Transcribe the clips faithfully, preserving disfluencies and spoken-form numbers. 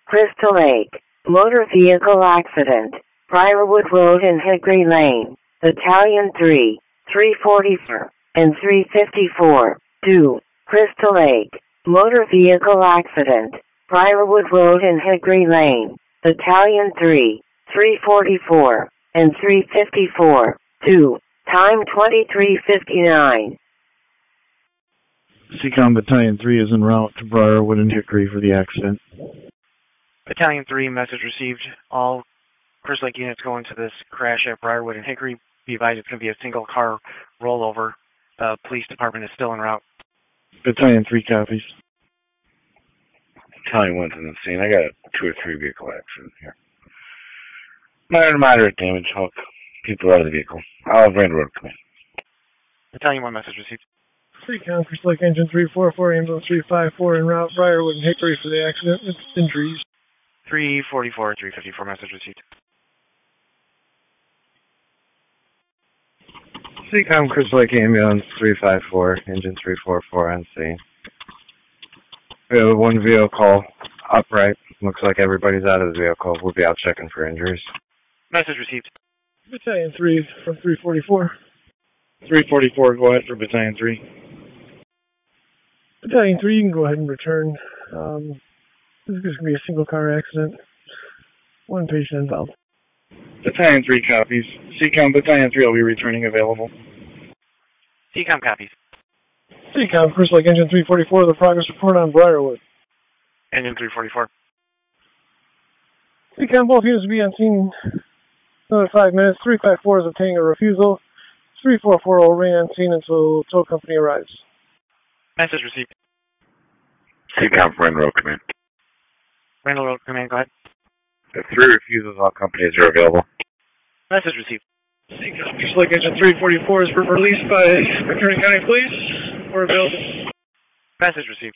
Crystal Lake, motor vehicle accident, Briarwood Road and Hickory Lane, Battalion three, three forty-four, and three fifty-four, two, Crystal Lake, motor vehicle accident, Briarwood Road and Hickory Lane, Battalion three, three forty-four, and three fifty-four, two, time twenty-three fifty-nine. Seacom Battalion three is en route to Briarwood and Hickory for the accident. Battalion three, message received. All Crystal Lake units going to this crash at Briarwood and Hickory. Be advised it's going to be a single car rollover. The police department is still en route. Battalion three copies. Battalion one's in the scene. I got a two or three vehicle accident here. Minor to moderate damage. I'll people out of the vehicle. I'll have Rand Road come in. Battalion one, message received. Seacom, Crystal Lake Engine three forty-four, Ambulance three fifty-four, en route, Briarwood and Hickory for the accident. It's injuries. three forty-four, three fifty-four, message received. Seacom, Crystal Lake Ambulance three fifty-four, Engine three forty-four on scene. We have one vehicle upright. Looks like everybody's out of the vehicle. We'll be out checking for injuries. Message received. Battalion three from three forty-four. three forty-four, go ahead for Battalion three. Battalion three, you can go ahead and return. Um, this is going to be a single car accident. One patient involved. Battalion three copies. Seacom Battalion three will be returning available. Seacom copies. Seacom, Crystal Lake Engine three forty-four, the progress report on Briarwood. Engine three forty-four. Seacom, both units will be on scene another five minutes. three fifty-four is obtaining a refusal. three forty-four will remain on scene until tow company arrives. Message received. Seacom from Randall Road Command. Randall Road Command, go ahead. The three refusals, all companies are available. Message received. Seacom, Crystal Lake Engine three forty-four is released by McHenry County Police or available. Message received.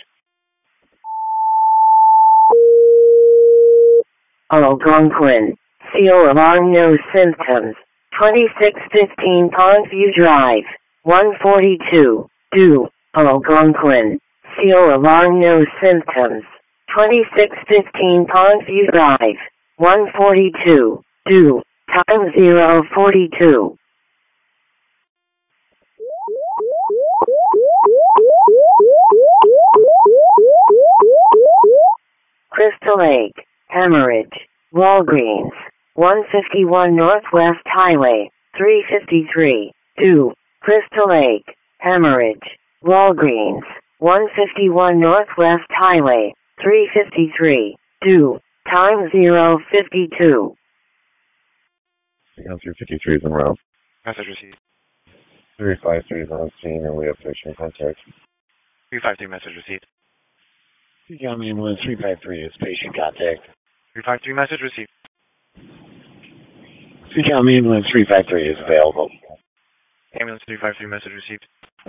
Algonquin, C O alarm, no symptoms, twenty-six fifteen Pondview Drive, one forty-two, do, Algonquin, C O alarm, no symptoms, twenty-six fifteen Pondview Drive, one forty-two, do, time zero forty-two. Crystal Lake, Hemorrhage, Walgreens, one fifty-one Northwest Highway, three fifty-three, do, Crystal Lake, Hemorrhage, Walgreens, one fifty-one Northwest Highway, three fifty-three, do, time zero fifty-two. Seacom three fifty-three is en route. Message received. three fifty-three is on scene and we have patient contact. three fifty-three, message received. Seacom Ambulance three fifty-three is patient contact. three fifty-three, message received. Seacom Ambulance three fifty-three is available. Ambulance three fifty-three, message received.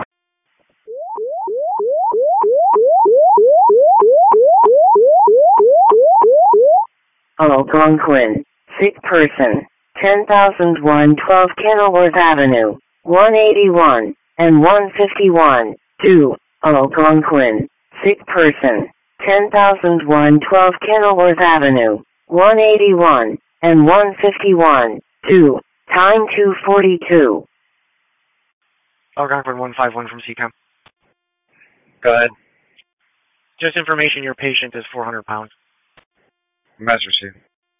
Algonquin, sick person, ten thousand one twelve Kenilworth Avenue, one eighty-one, and one fifty-one, two, Algonquin, sick person, ten thousand one twelve Kenilworth Avenue, one eighty-one, and one fifty-one, two, time two forty-two. Algonquin one fifty-one from Seacom. Go ahead. Just information, your patient is four hundred pounds. Message received.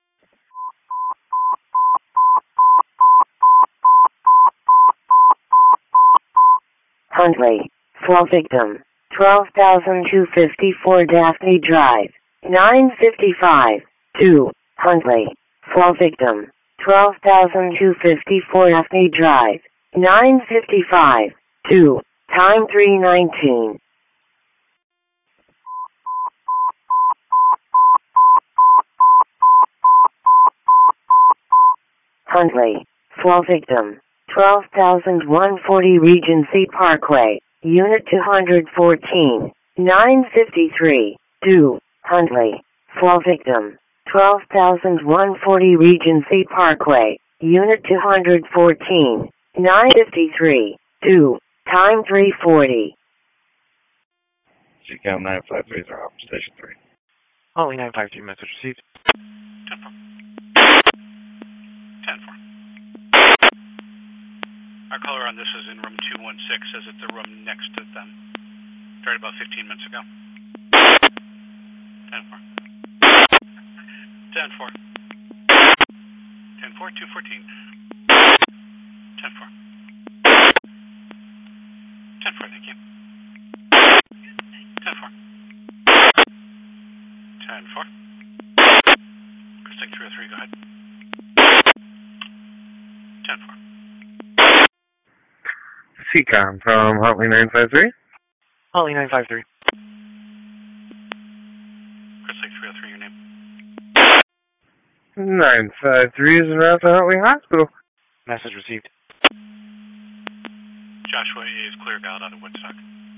Huntley, fall victim, twelve thousand two hundred fifty-four Daphne Drive, nine fifty-five, two, Huntley, fall victim, twelve thousand two hundred fifty-four Daphne Drive, nine fifty-five, two, time three nineteen. Huntley, fall victim, twelve thousand one hundred forty Regency Parkway, Unit two hundred fourteen, nine fifty-three, do, Huntley, fall victim, twelve thousand one hundred forty Regency Parkway, Unit two hundred fourteen, nine fifty-three, do, time three forty. Seacom nine fifty-three is our station three. Holly nine five two, message received. ten four. ten four. Our caller on this is in room two one six, says it's the room next to them. Tried about fifteen minutes ago. ten four. ten four. ten four, two fourteen. ten four. ten four, thank you. ten four. ten four. Chris Lake three oh three, go ahead. ten four. C COM from Huntley nine five three. Holly nine five three. Chris Lake three oh three, your name. nine five three is en route to Huntley Hospital. Message received. Joshua is clear out out of Woodstock.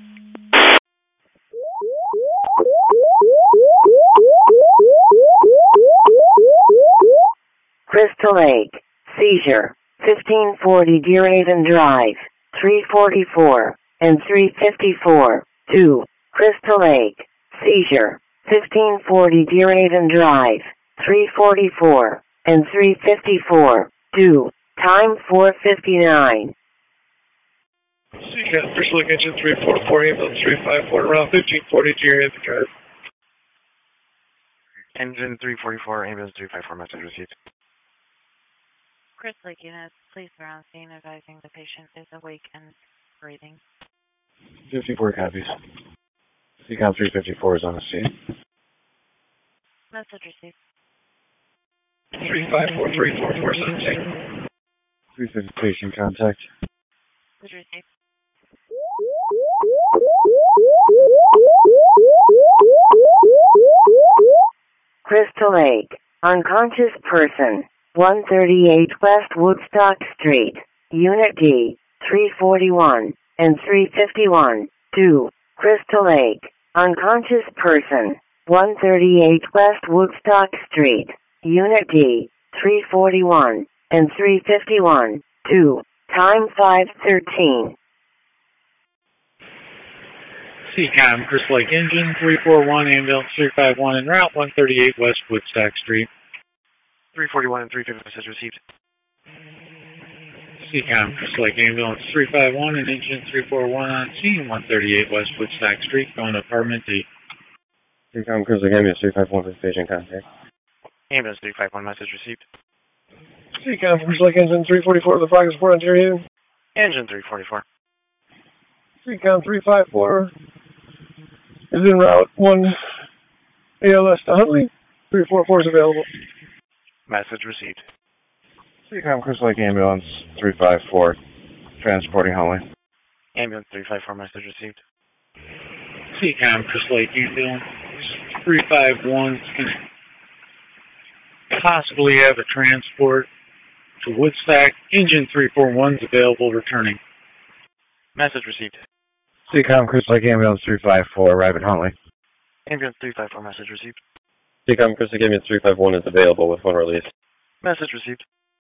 Crystal Lake, seizure, fifteen forty Deerhaven Drive, three forty-four, and three fifty-four, two, Crystal Lake, seizure, fifteen forty Deerhaven Drive, three forty-four, and three fifty-four, two, time four fifty-nine. C COM, Crystal Lake Engine three four four, ambulance three five four, around fifteen forty Deerhaven Drive. Engine three forty-four, ambulance three five four, message received. Crystal Lake units, police around scene advising the patient is awake and breathing. fifty-four copies. C COM three fifty-four is on the scene. Message received. three five four, three four four, seventeen. three fifty patient contact. Message received. Crystal Lake, unconscious person, one thirty-eight West Woodstock Street, Unit D, three forty-one, and three fifty-one, two, Crystal Lake, unconscious person, one thirty-eight West Woodstock Street, Unit D, three forty-one, and three fifty-one, two, time five thirteen. C COM, Crystal Lake Engine three four one, ambulance three five one, en route one thirty-eight West Woodstock Street. three forty-one and three fifty, message received. C COM, Crystal Lake Ambulance three five one and Engine three four one on scene, one thirty-eight West Woodstock Street, going to apartment D. C COM, Crystal Lake Ambulance three five one with patient contact. Ambulance three five one, message received. C COM, Crystal Lake Engine three forty-four, the progress report on Deerhaven. Engine three forty-four. C COM three five four is en route, one A L S to Huntley, three four four is available. Message received. C COM, Crystal Lake Ambulance three five four, transporting Huntley. Ambulance three five four, message received. C COM, Crystal Lake Ambulance three five one, possibly have a transport to Woodstock. Engine three four one is available, returning. Message received. C COM, Crystal Lake Ambulance three five four, arrive at Huntley. Ambulance three five four, message received. C COM, Crystal Lake Ambulance three five one is available with one release. Message received.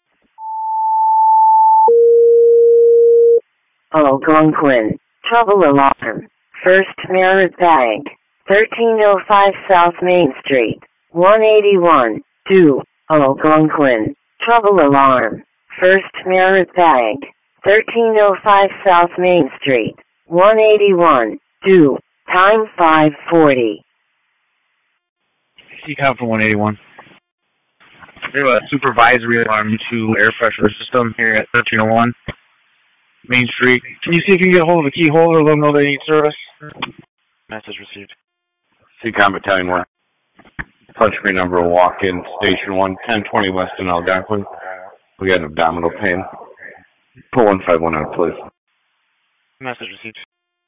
Algonquin, trouble alarm. First Merit Bag, thirteen oh five South Main Street, one eighty-one, two, Algonquin, trouble alarm. First Merit Bag, thirteen oh five South Main Street, one eighty-one, two, time five forty. C COM from one eighty-one. We have a supervisory alarm to air pressure system here at thirteen oh one Main Street. Can you see if you can get a hold of the key holder, let them know they need service? Message received. C COM Battalion one. Touchscreen number, walk-in, station one, ten twenty West in Algonquin. We got abdominal pain. Pull one five one out, please. Message received.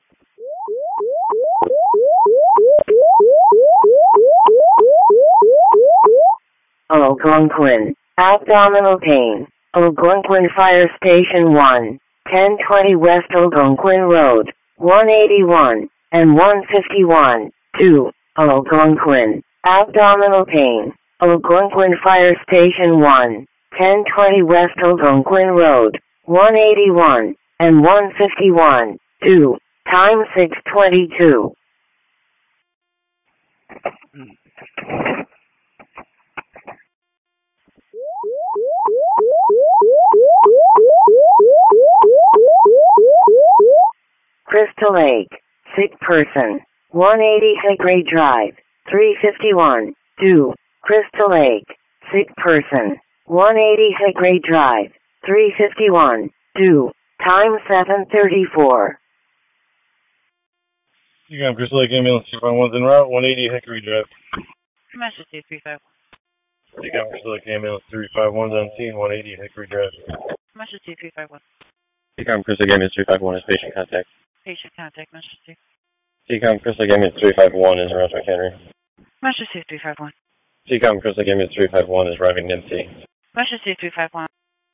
Algonquin, abdominal pain. Algonquin Fire Station one, ten twenty West Algonquin Road, one eighty-one, and one fifty-one, two, Algonquin, abdominal pain. Algonquin Fire Station one, ten twenty West Algonquin Road, one eighty-one, and one fifty-one, two, time six twenty-two. Crystal Lake, sick person, one eighty Hickory Drive, three fifty-one, two, Crystal Lake, sick person, one eighty Hickory Drive, three fifty-one, two, time seven thirty-four. You got Crystal Lake Ambulance two five one's en route, one eighty Hickory Drive. Emergency three five one. You got Crystal Lake Ambulance three five one's on scene, one eighty Hickory Drive. Emergency three five one. T-Com Crystal Lake Ambulance three five one is patient contact. Patient contact, emergency. T-Com Crystal Lake Ambulance three five one is around McHenry. Emergency three five one. T-Com Crystal Lake Ambulance three five one is arriving in M T. Emergency three five one.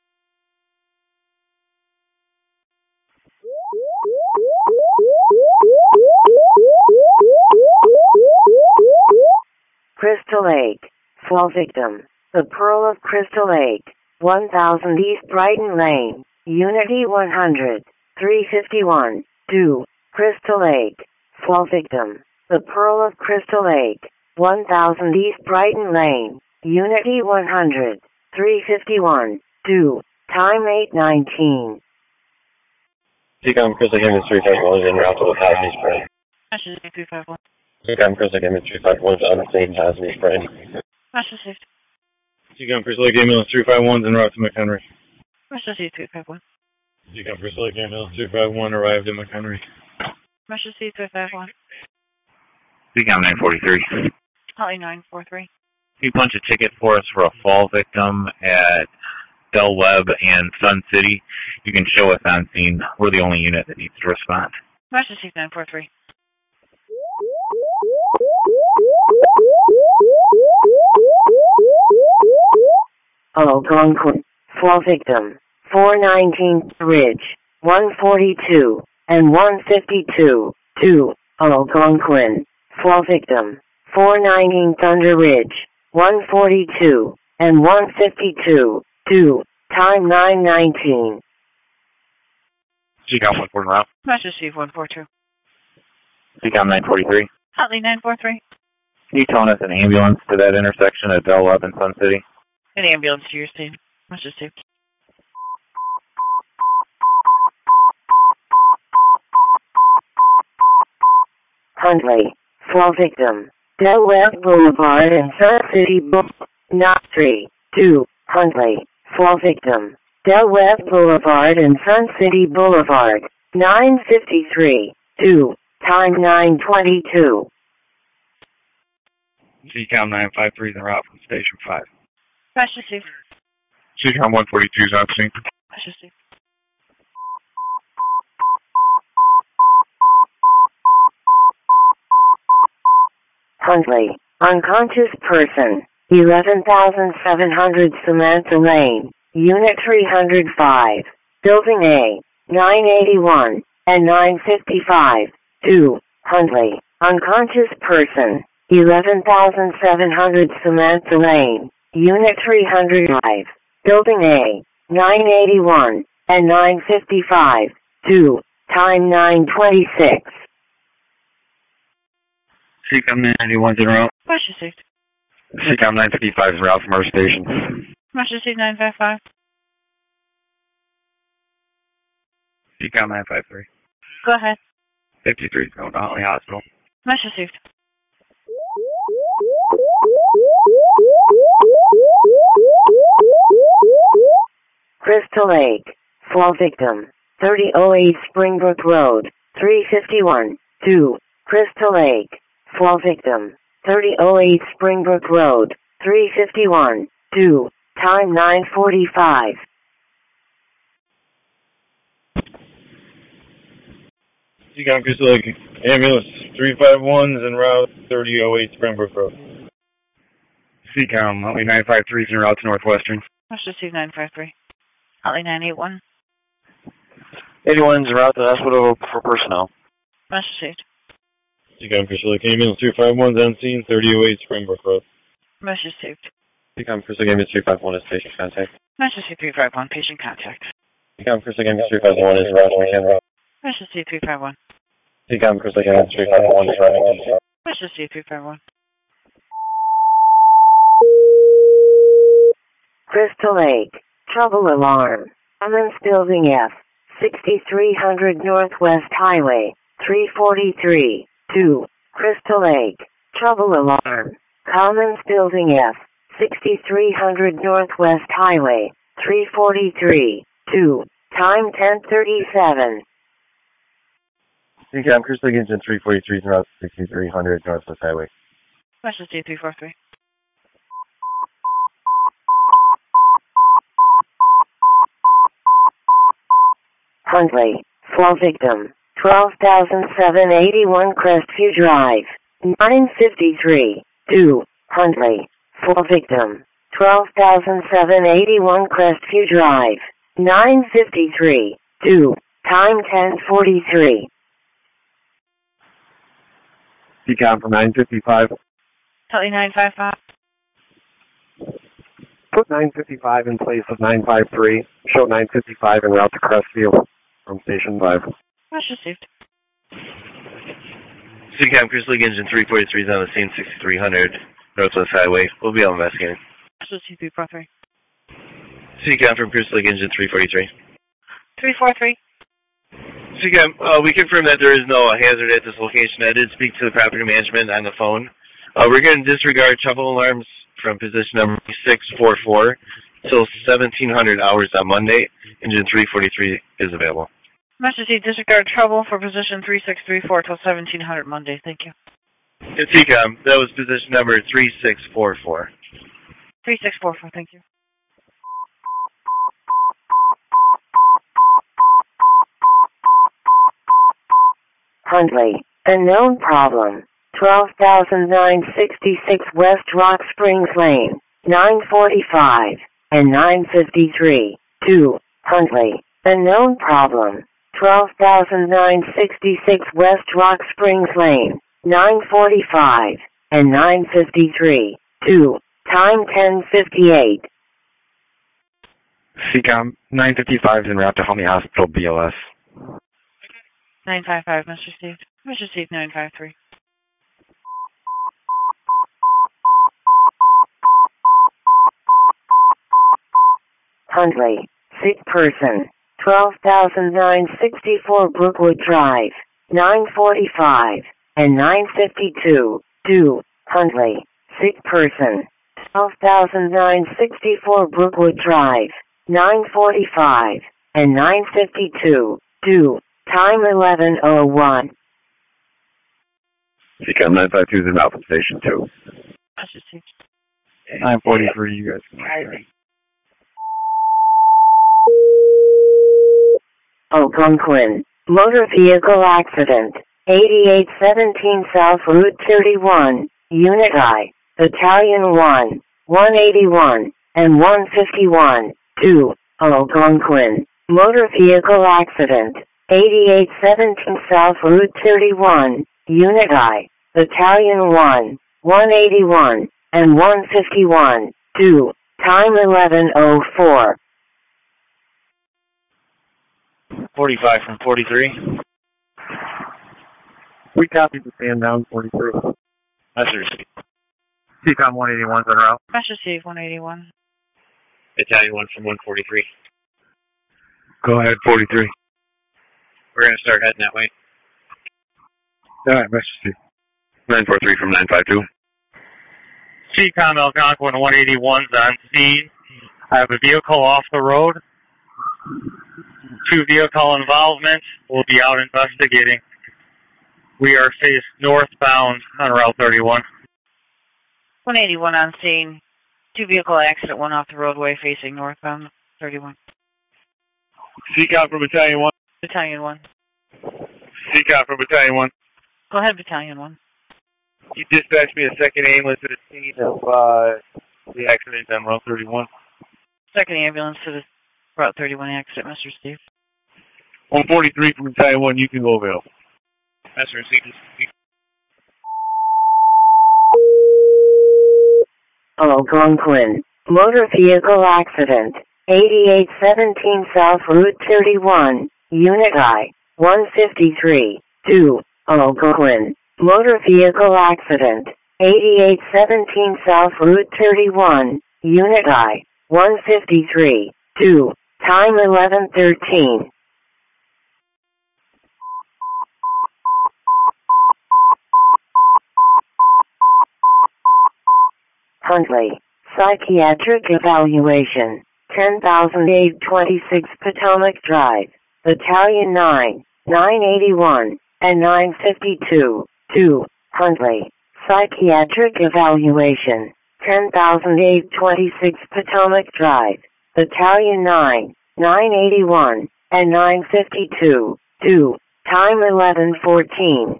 Crystal Lake, fall victim, the Pearl of Crystal Lake, one thousand East Brighton Lane, Unity one hundred, three fifty-one, two, Crystal Lake, fall victim, the Pearl of Crystal Lake, one thousand East Brighton Lane, Unity one hundred, three fifty-one, two, time eight nineteen. T-Com Crystal Lake Ambulance three five one is en route to one thousand East Brighton. Emergency three five one. T-Com Crystal Lake Ambulance three five one is on the scene, one thousand East Brighton. Emergency. T-Com Crystal Lake Ambulance three five one's en route to McHenry. Emergency three five one. T-Com Crystal Lake Ambulance three five one arrived in McHenry. Emergency three five one. T-Com nine forty-three. Holly nine four three. Can you punch a ticket for us for a fall victim at Del Webb and Sun City? You can show us on scene. We're the only unit that needs to respond. Emergency nine four three. Algonquin, fall victim, four nineteen Ridge, one forty-two, and one fifty-two, two, Algonquin, fall victim, four nineteen Thunder Ridge, one forty-two, and one fifty-two, two, time nine nineteen. T-Com one four route. Emergency one four two. T-Com nine forty-three. Holly nine four three. Can you tone us an ambulance to that intersection at Del Webb and Sun City? An ambulance to your scene. Emergency. Huntley, fall victim, Del Webb Boulevard and Sun City Boulevard, not three, two, Huntley, fall victim, Del Webb Boulevard and Sun City Boulevard, nine fifty-three, two, time nine twenty-two. T-Com nine five three is en route from Station five. Emergency. T-Com one forty-two is on scene. Emergency. Huntley, unconscious person, eleven thousand seven hundred Samantha Lane, Unit three oh five, Building A, nine eighty-one, and nine fifty-five, two, Huntley, unconscious person, eleven thousand seven hundred Samantha Lane, Unit three oh five, Building A, nine eighty-one, and nine fifty-five, two, time nine twenty-six. T-Com nine ninety-one is en route. Emergency. T-Com nine fifty-five is en route from our station. Emergency nine five five. T-Com nine five three. Go ahead. fifty-three is going to Huntley Hospital. Emergency. Crystal Lake, fall victim, thirty oh eight Springbrook Road, three fifty-one, two, Crystal Lake, fall victim, thirty oh eight Springbrook Road, three fifty-one, two, time nine forty-five. T-Com Crystal Lake Ambulance three five one is en route, thirty oh eight Springbrook Road. T-Com Huntley nine five three is en route to Northwestern. Emergency nine five three. Holly nine eight one. eighty-one is en route to the hospital for personnel. Emergency. T-Com Crystal Lake Ambulance three five one is on scene, thirty oh eight Springbrook Road. Emergency. T-Com Crystal Lake Ambulance three five one is patient contact. Emergency three five one, patient contact. T-Com Crystal Lake Ambulance three five one is routing McHenry. Emergency three five one. T-Com Crystal Lake Ambulance three five one is routing M T. Emergency three five one. Crystal Lake, trouble alarm. Cummins Building F, sixty-three hundred Northwest Highway, three forty-three, two, Crystal Lake, trouble alarm. Cummins Building F, sixty-three hundred Northwest Highway, three forty-three, two, time ten thirty-seven. C CAM, Crystal Lake Engine three forty-three, route sixty-three hundred Northwest Highway. Question C three four three. Huntley, flow victim, twelve thousand seven hundred eighty-one Crestview Drive, nine fifty-three, two, Huntley, flow victim, twelve thousand seven hundred eighty-one Crestview Drive, nine fifty-three, two, time ten forty-three. C CAM from nine fifty-five. Tally nine five five. Put nine fifty-five in place of nine five three. Show nine fifty-five en route to Crestview from Station five. Question received. C CAM, Crystal Lake Engine three forty-three is on the scene, sixty-three hundred Northwest Highway. We'll be out investigating. Question C three four three. C CAM from Crystal Lake Engine three forty-three. three four three. C CAM, uh, we confirm that there is no hazard at this location. I did speak to the property management on the phone. Uh, we're going to disregard trouble alarms from position number six four four till seventeen hundred hours on Monday. Engine three forty-three is available. Message C, disregard trouble for position three six three four till seventeen hundred Monday. Thank you. And C CAM, that was position number three six four four. three six four four, thank you. Huntley, unknown problem, twelve thousand nine hundred sixty-six West Rock Springs Lane, nine forty-five, and nine fifty-three, two, Huntley, unknown problem, twelve thousand nine hundred sixty-six West Rock Springs Lane, nine forty-five, and nine fifty-three, two, time ten fifty-eight. C CAM, nine fifty-five is en route to Helmy Hospital, B L S. nine five five, Mister Steve. Mister Steve, nine five three. Huntley, sick person, twelve thousand nine hundred sixty-four Brookwood Drive, nine forty-five, and nine fifty-two, two, Huntley, sick person, twelve thousand nine hundred sixty-four Brookwood Drive, nine forty-five, and nine fifty-two, two, time eleven oh one. C CAM nine five two is en route from Station two. Mister Steve. nine forty-three, you guys can right. Algonquin, motor vehicle accident, eighty-eight seventeen South Route thirty-one, Unit I, Battalion one, one eighty-one, and one fifty-one, two, Algonquin, motor vehicle accident, eighty-eight seventeen South Route thirty-one, Unit I, Battalion one, one eighty-one, and one fifty-one, two, time eleven oh four. forty-five from forty-three. We copied the stand down, forty-three. That's received. C CAM one eighty-one's en route. Mister Steve, one eighty-one. Battalion one from one forty-three. Go ahead, forty-three. We're going to start heading that way. All right, Mister Steve. nine four three from nine five two. C CAM Algonquin one eighty-one's on scene. I have a vehicle off the road. Two vehicle involvement. We'll be out investigating. We are faced northbound on Route thirty-one. one eighty-one on scene. Two vehicle accident, one off the roadway facing northbound thirty-one. C CAM from Battalion one. Battalion one. C CAM from Battalion one. Go ahead, Battalion one. You dispatched me a second ambulance to the scene of uh, the accident on Route thirty-one. Second ambulance to the Route thirty-one accident, Mister Steve. one forty-three from Battalion one, you can go available. That's received. Algonquin, motor vehicle accident, eighty-eight seventeen South Route thirty-one, Unit I, one fifty-three, two, Algonquin, motor vehicle accident, eighty-eight seventeen South Route thirty-one, Unit I, one fifty-three, two, time eleven thirteen. Huntley, psychiatric evaluation, ten thousand eight hundred twenty-six Potomac Drive, Battalion nine, nine eighty-one, and nine fifty-two, two, Huntley, psychiatric evaluation, ten thousand eight hundred twenty-six Potomac Drive, Battalion nine, nine eighty-one, and nine fifty-two, two, time eleven fourteen.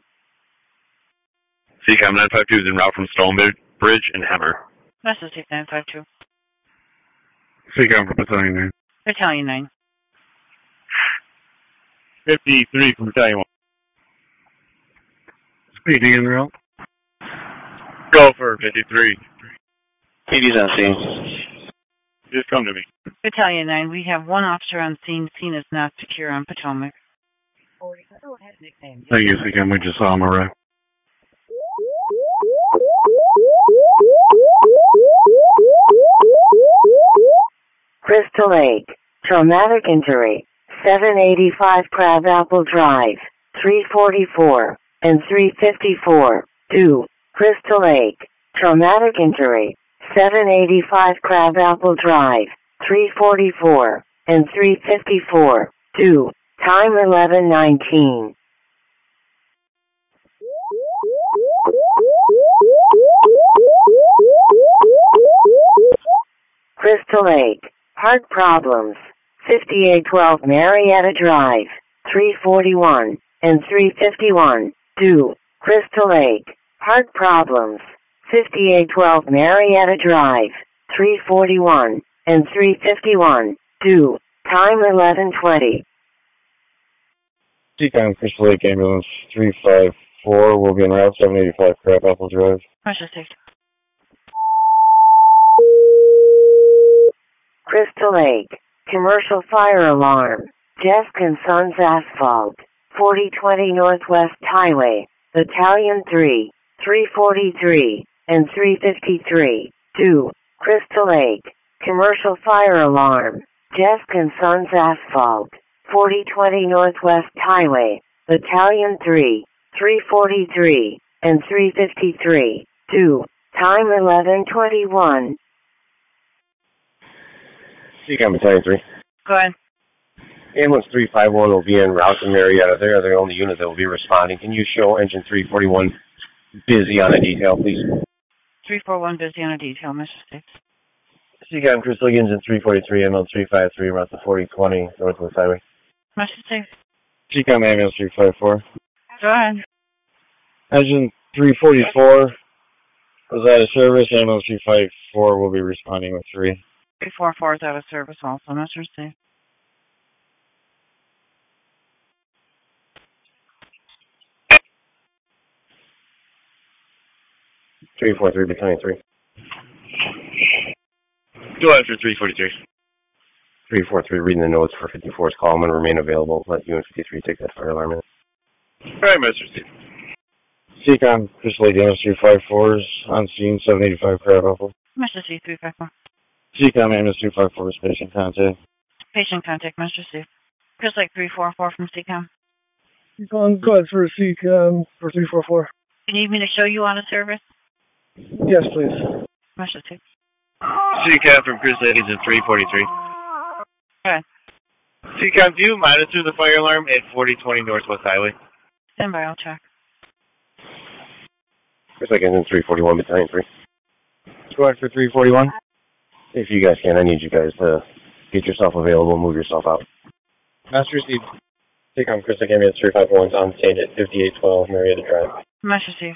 C COM nine five two is en route from Stonebridge and Hammer. Message eight nine five two. C COM from Battalion nine. Battalion nine. fifty-three from Battalion one. P D en route. Go for fifty-three. P D's on scene. Just come to me. Battalion nine, we have one officer on scene. Scene is not secure on Potomac. Thank you, C COM. We just saw him arrive. Crystal Lake, traumatic injury, seven eighty-five Crabapple Drive, three forty-four, and three fifty-four, two, Crystal Lake, traumatic injury, seven eighty-five Crabapple Drive, three forty-four, and three fifty-four, two, time eleven nineteen. Crystal Lake, heart problems, fifty-eight twelve Marietta Drive, three forty-one, and three fifty-one, two, Crystal Lake, heart problems, fifty-eight twelve Marietta Drive, three forty-one, and three fifty-one, two, time eleven twenty. C COM Crystal Lake Ambulance three five four will be en route, seven eighty-five Crabapple Drive. Pressure safety. Crystal Lake, commercial fire alarm, Jesk and Sons Asphalt, forty twenty Northwest Highway, Battalion three, three forty-three, and three fifty-three, two, Crystal Lake, commercial fire alarm, Jesk and Sons Asphalt, forty twenty Northwest Highway, Battalion three, three forty-three, and three fifty-three, two, time eleven twenty-one. C COM Battalion three. Go ahead. Ambulance three five one will be en route to Marietta. They are the only unit that will be responding. Can you show engine three forty-one busy on a detail, please? three four one busy on a detail, Mister Six. C COM Crystal Lake engine three forty-three, ambulance three five three, route to forty twenty Northwest Highway. Mister Six. C COM ambulance three five four. Go ahead. Engine three forty-four was out of service. Ambulance three five four will be responding with three. three four four is out of service also, Mister Six. three four three, Battalion three. Go after three forty-three. three four three, reading the notes for fifty-four's call and remain available. Let U N fifty-three take that fire alarm in. All right, Mister Steve. C COM Crystal Lake ambulance three five four is on scene, seven eighty-five Crabapple. Mister C three five four. C COM ambulance three five four is patient contact. Patient contact, Mister C. Crystal Lake three four four from C COM. Go go ahead for C COM for three four four. You need me to show you out of service? Yes, please. Mister C. C COM from Crystal Lake engine three forty-three. Okay. C COM, do you monitor the fire alarm at forty twenty Northwest Highway? Stand by, I'll check. Crystal Lake engine three forty-one, Battalion three. Go ahead for three forty-one. If you guys can, I need you guys to get yourself available, move yourself out. Master received. C COM Crystal Lake ambulance three five one is on scene at fifty-eight twelve Marietta Drive. Master C.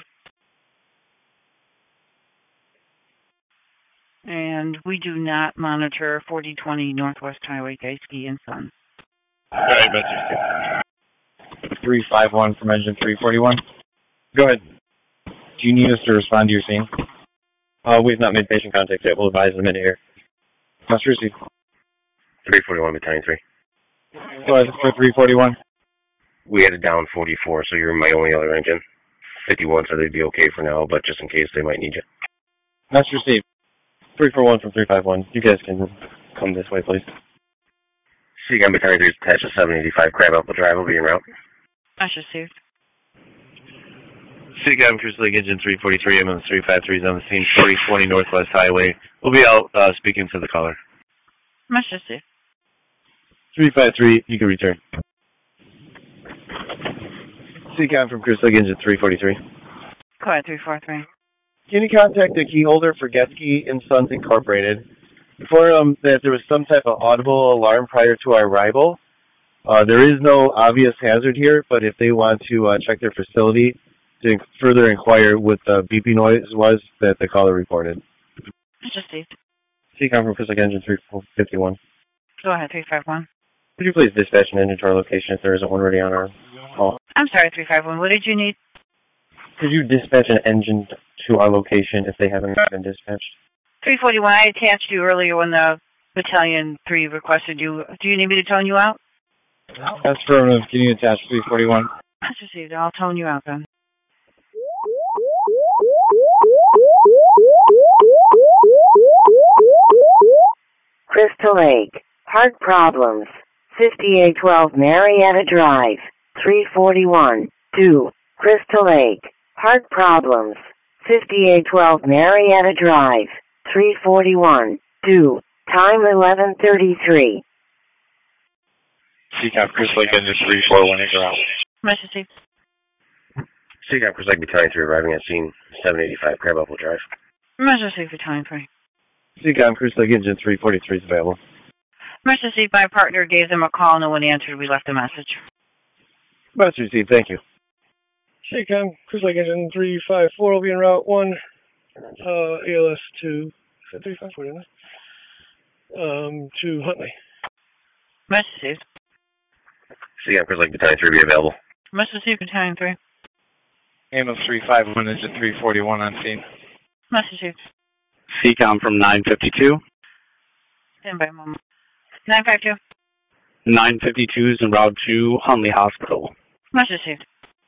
And we do not monitor forty twenty Northwest Highway, Gaiski and Sons. All right, Mister three five one from engine three forty-one. Go ahead. Do you need us to respond to your scene? Uh, we've not made patient contact yet. We'll advise them in here. Must receive. three forty-one, Battalion three. Go ahead for three forty-one. We had it down forty-four, so you're my only other engine. fifty-one said they'd be okay for now, but just in case they might need you. Must receive. three four one from three five one. You guys can come this way, please. Seacom Battalion three is attached to seven eighty-five Crabapple Drive. Will be en route. Much received. Seacom Cruise Lake Engine three forty-three, M M three five three is on the scene, forty twenty Northwest Highway. We'll be out uh, speaking to the caller. Much received. three five three, you can return. Seacom from Cruise Lake Engine three forty-three. Go ahead, three four three. Can you contact the key holder for Getsky and Sons Incorporated? Inform them that there was some type of audible alarm prior to our arrival. Uh, there is no obvious hazard here, but if they want to uh, check their facility to further inquire what the beeping noise was that the caller reported. Much received. Seacom from Cruise Lake Engine three fifty-one. Go ahead, three five one. Could you please dispatch an engine to our location if there isn't one ready on our call? I'm sorry, three five one. What did you need? Could you dispatch an engine to our location if they haven't been dispatched? three forty-one, I attached you earlier when the Battalion three requested you. Do you need me to tone you out? That's affirmative. Can you attach three forty-one? Much received. I'll tone you out then. Crystal Lake. Heart problems. fifty-eight twelve Marietta Drive. three forty-one. two. Crystal Lake. Heart problems. fifty-eight twelve Marietta Drive. three forty-one. two. Time eleven thirty-three. Seacom Cruise Lake Engine three four one is out. Much received. Seacom Cruise Lake Battalion three arriving at scene, seven eighty-five Crabapple Drive. Much received, Battalion three. Seacom Cruise Lake Engine three forty-three is available. Much received. My partner gave them a call. No one answered. We left a message. Much received. Thank you. Seacom Cruise Lake Engine three five four will be en route one, uh, A L S to three five four, didn't I? Um, to Huntley. Much received. Seacom Cruise Lake Battalion three be available. Much received, Battalion three. Amos three five one, Engine three forty-one on scene. Much received. Seacom from nine fifty-two. Stand by a moment. nine five two. nine fifty-two is en route to Huntley Hospital. Much received.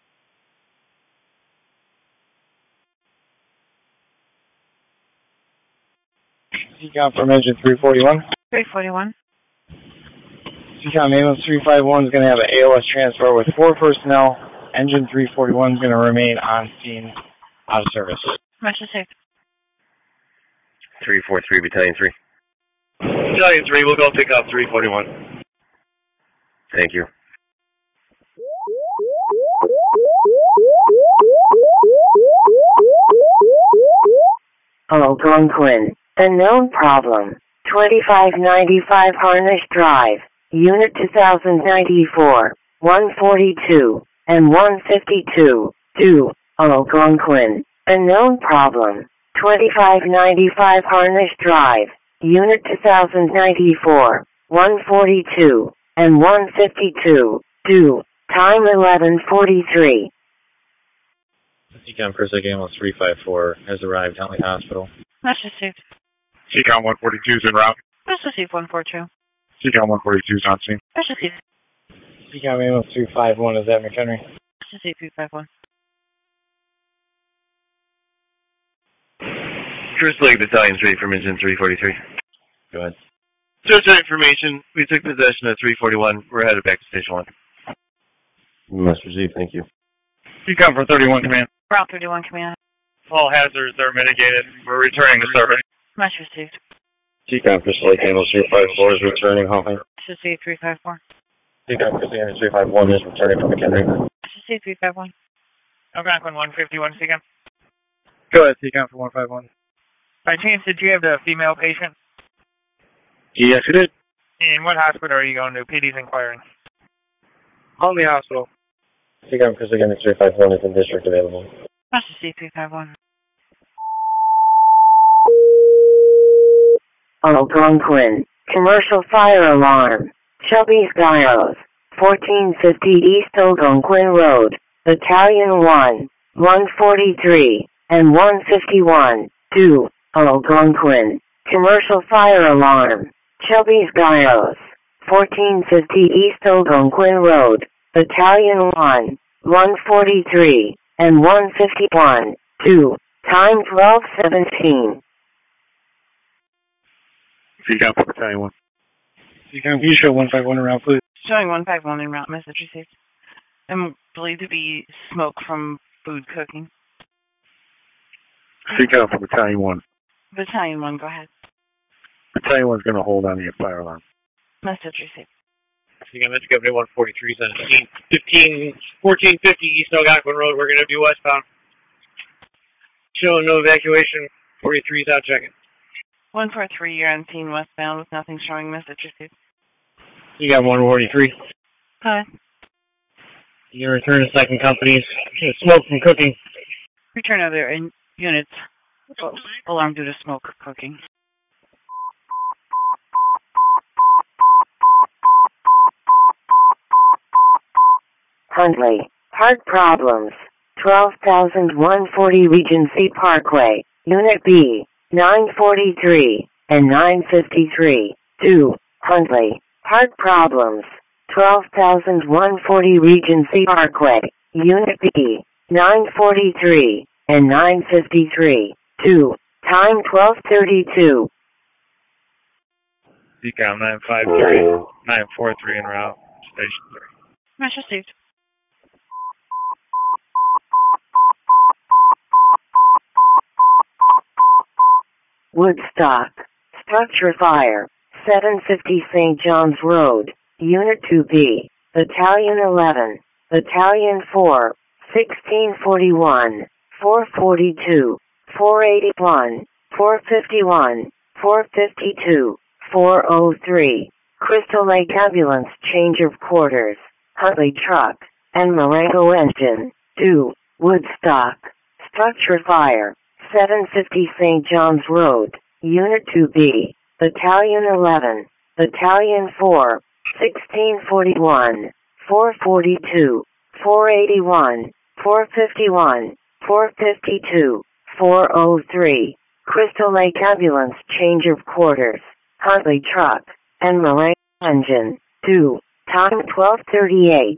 Seacom from Engine three forty-one. three forty-one. Seacom Amos three five one is going to have an A O S transfer with four personnel. Engine three forty-one is going to remain on scene, out of service. Much received. three four three Battalion three. Battalion three, we'll go pick up three forty-one. Thank you. Algonquin. Unknown problem. twenty-five ninety-five Harnish Drive. Unit two thousand ninety-four. one forty-two. And one fifty-two. two. Algonquin. Unknown problem. twenty-five ninety-five Harnish Drive. Unit two thousand ninety-four. one forty-two. And one fifty-two. two. Time eleven forty-three. Seacom Cruise Lake Amos three five four has arrived at Huntley Hospital. Much received. Seacom one forty-two is en route. Much received, one four two. Seacom one forty-two is on scene. Much received. Seacom Amos three five one is at McHenry. Much received, three five one. Cruise Lake Battalion three from Engine three forty-three. Go ahead. Search our information. We took possession of three forty-one. We're headed back to Station one. Much received. Thank you. Seacom from thirty-one Command. Route thirty-one, Command. All hazards are mitigated. We're returning to survey. Much received. Seacom Cruise Lake Amos three five four is returning Huntley. Much received, three five four. Seacom Cruise Lake Amos three five one is returning from McHenry. Much received, three five one. Algonquin one fifty-one, Seacom. Go ahead, Seacom for one five one. By chance, did you have the female patient? Yes, it did. And what hospital are you going to? P D's inquiring. Huntley Hospital. Seacom Cruise Lake Amos three five one is in district available. Much received, three five one. Algonquin. Commercial fire alarm. Shelby's Giles. fourteen fifty East Algonquin Road. Battalion one. one forty-three. And one fifty-one. two. Algonquin. Commercial fire alarm. Shelby's Giles. fourteen fifty East Algonquin Road. Battalion one. one forty-three. And one fifty-one. two. Time twelve seventeen. C-Cam for Battalion one. C-Cam, can you show one five one around, please? Showing one five one en route, message received. And believed to be smoke from food cooking. C-Cam for Battalion one. Battalion one, go ahead. Battalion one's going to hold on to your fire alarm. Message received. C-Cam, that's Governor one forty-three on scene. fifteen, fourteen fifty East Algonquin Road. We're going to be westbound. Showing no evacuation. forty-three's out checking. one four three, you're on scene westbound with nothing showing, message received. You got one forty-three. Hi. You can return to second companies. Smoke from cooking. Return other in units. Alarm due to smoke cooking. Huntley, Park Problems, twelve thousand one hundred forty Regency Parkway, Unit B, nine forty-three and nine fifty-three. two. Huntley, Park Problems, twelve thousand one hundred forty Regency Parkway, Unit B, nine forty-three and nine fifty-three. two. Time twelve thirty-two. C-Cam nine five three, nine four three en route, station three. Message received. Woodstock, structure fire, seven fifty Saint John's Road, Unit two B, Battalion eleven, Battalion four, sixteen forty-one, four forty-two, four eighty-one, four fifty-one, four fifty-two, four oh three, Crystal Lake Ambulance change of quarters, Huntley truck, and Marengo engine. two. Woodstock, structure fire, seven fifty Saint John's Road, Unit two B, Battalion eleven, Battalion four, sixteen forty-one, four forty-two, four eighty-one, four fifty-one, four fifty-two, four oh three, Crystal Lake Ambulance change of quarters, Huntley truck, and Marengo engine. two. Time twelve thirty-eight.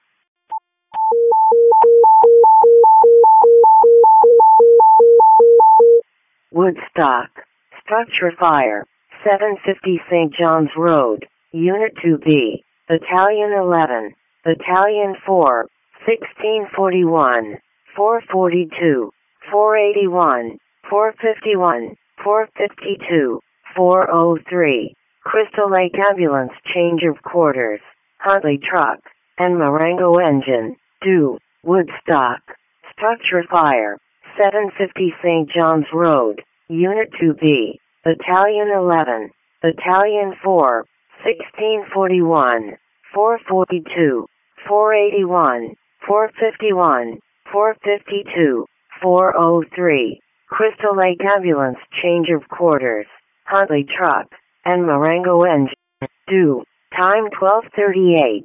Woodstock, structure fire, seven fifty Saint John's Road, Unit two B, Battalion eleven, Battalion four, sixteen forty-one, four forty-two, four eighty-one, four fifty-one, four fifty-two, four oh three, Crystal Lake Ambulance change of quarters, Huntley truck, and Marengo engine. two. Woodstock, structure fire, seven fifty Saint John's Road, Unit two B, Battalion eleven, Battalion four, sixteen forty-one, four forty-two, four eighty-one, four fifty-one, four fifty-two, four oh three, Crystal Lake Ambulance change of quarters, Huntley truck, and Marengo engine. two. Time twelve thirty-eight.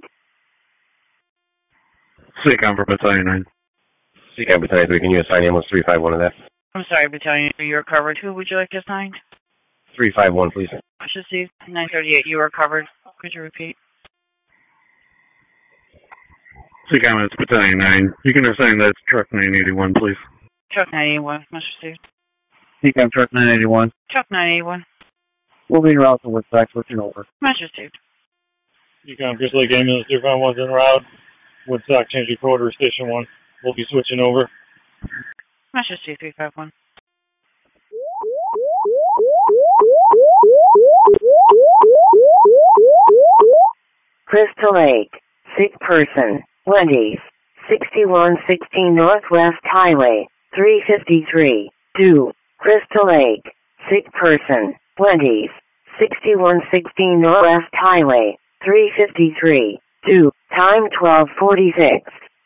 C-Cam for Battalion nine. C-Cam Battalion three, can you assign ambulance three five one to that? I'm sorry, Battalion, you're covered. Who would you like to assign? three five one, please. I should see nine thirty-eight, you are covered. Could you repeat? C-Cam, it's Battalion nine. You can assign that to Truck nine eighty-one, please. Truck nine eighty-one, much received. C-Cam Truck nine eighty-one. Truck nine eighty-one, We'll be route to Woodstock, switching over. much received. C-Cam Crystal Lake Ambulance three five one's en route. Woodstock change of quarter, station one. We'll be switching over. Much received, three five one. Crystal Lake, sick person, Wendy's, sixty-one sixteen Northwest Highway, three fifty-three. two. Crystal Lake, sick person, Wendy's, sixty-one sixteen Northwest Highway, three fifty-three. two. Time twelve forty-six.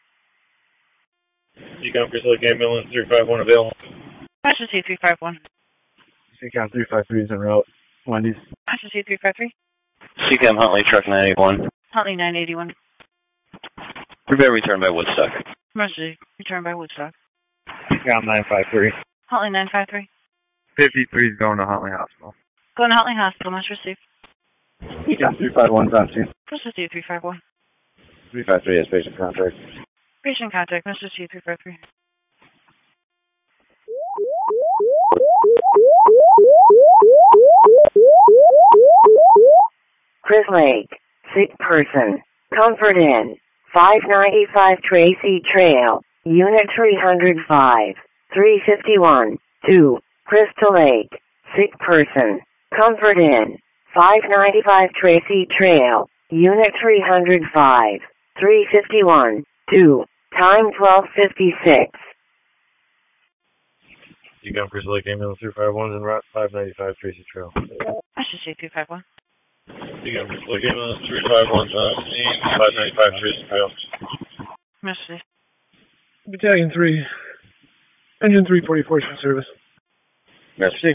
C-Cam Crystal Lake Ambulance three five one available. Much received, three five one. C-Cam three five three is en route. Wendy's. Much received, three five three. C-Cam Huntley Truck nine eighty-one. Huntley nine eighty-one. Prepare return by Woodstock. Much received, return by Woodstock. C-Cam nine five three. Huntley nine five three. fifty-three is going to Huntley Hospital. Going to Huntley Hospital, much received. C-Cam three five one's on scene. Much received, three five one. three five three has patient contact. Patient contact, much received, three five three. Chris Lake, sick person. Comfort Inn, five ninety-five Tracy Trail, Unit three oh five, three fifty-one, two, Crystal Lake, sick person. Comfort Inn, five ninety-five Tracy Trail, Unit three oh five, three fifty-one, two, time twelve fifty-six. You got Crystal Lake ambulance three five one and route five ninety-five Tracy Trail. I should say three five one. You got Crystal Lake ambulance three five one five ninety-five Tracy Trail. Message. Battalion three, engine three forty-four in service. Merci.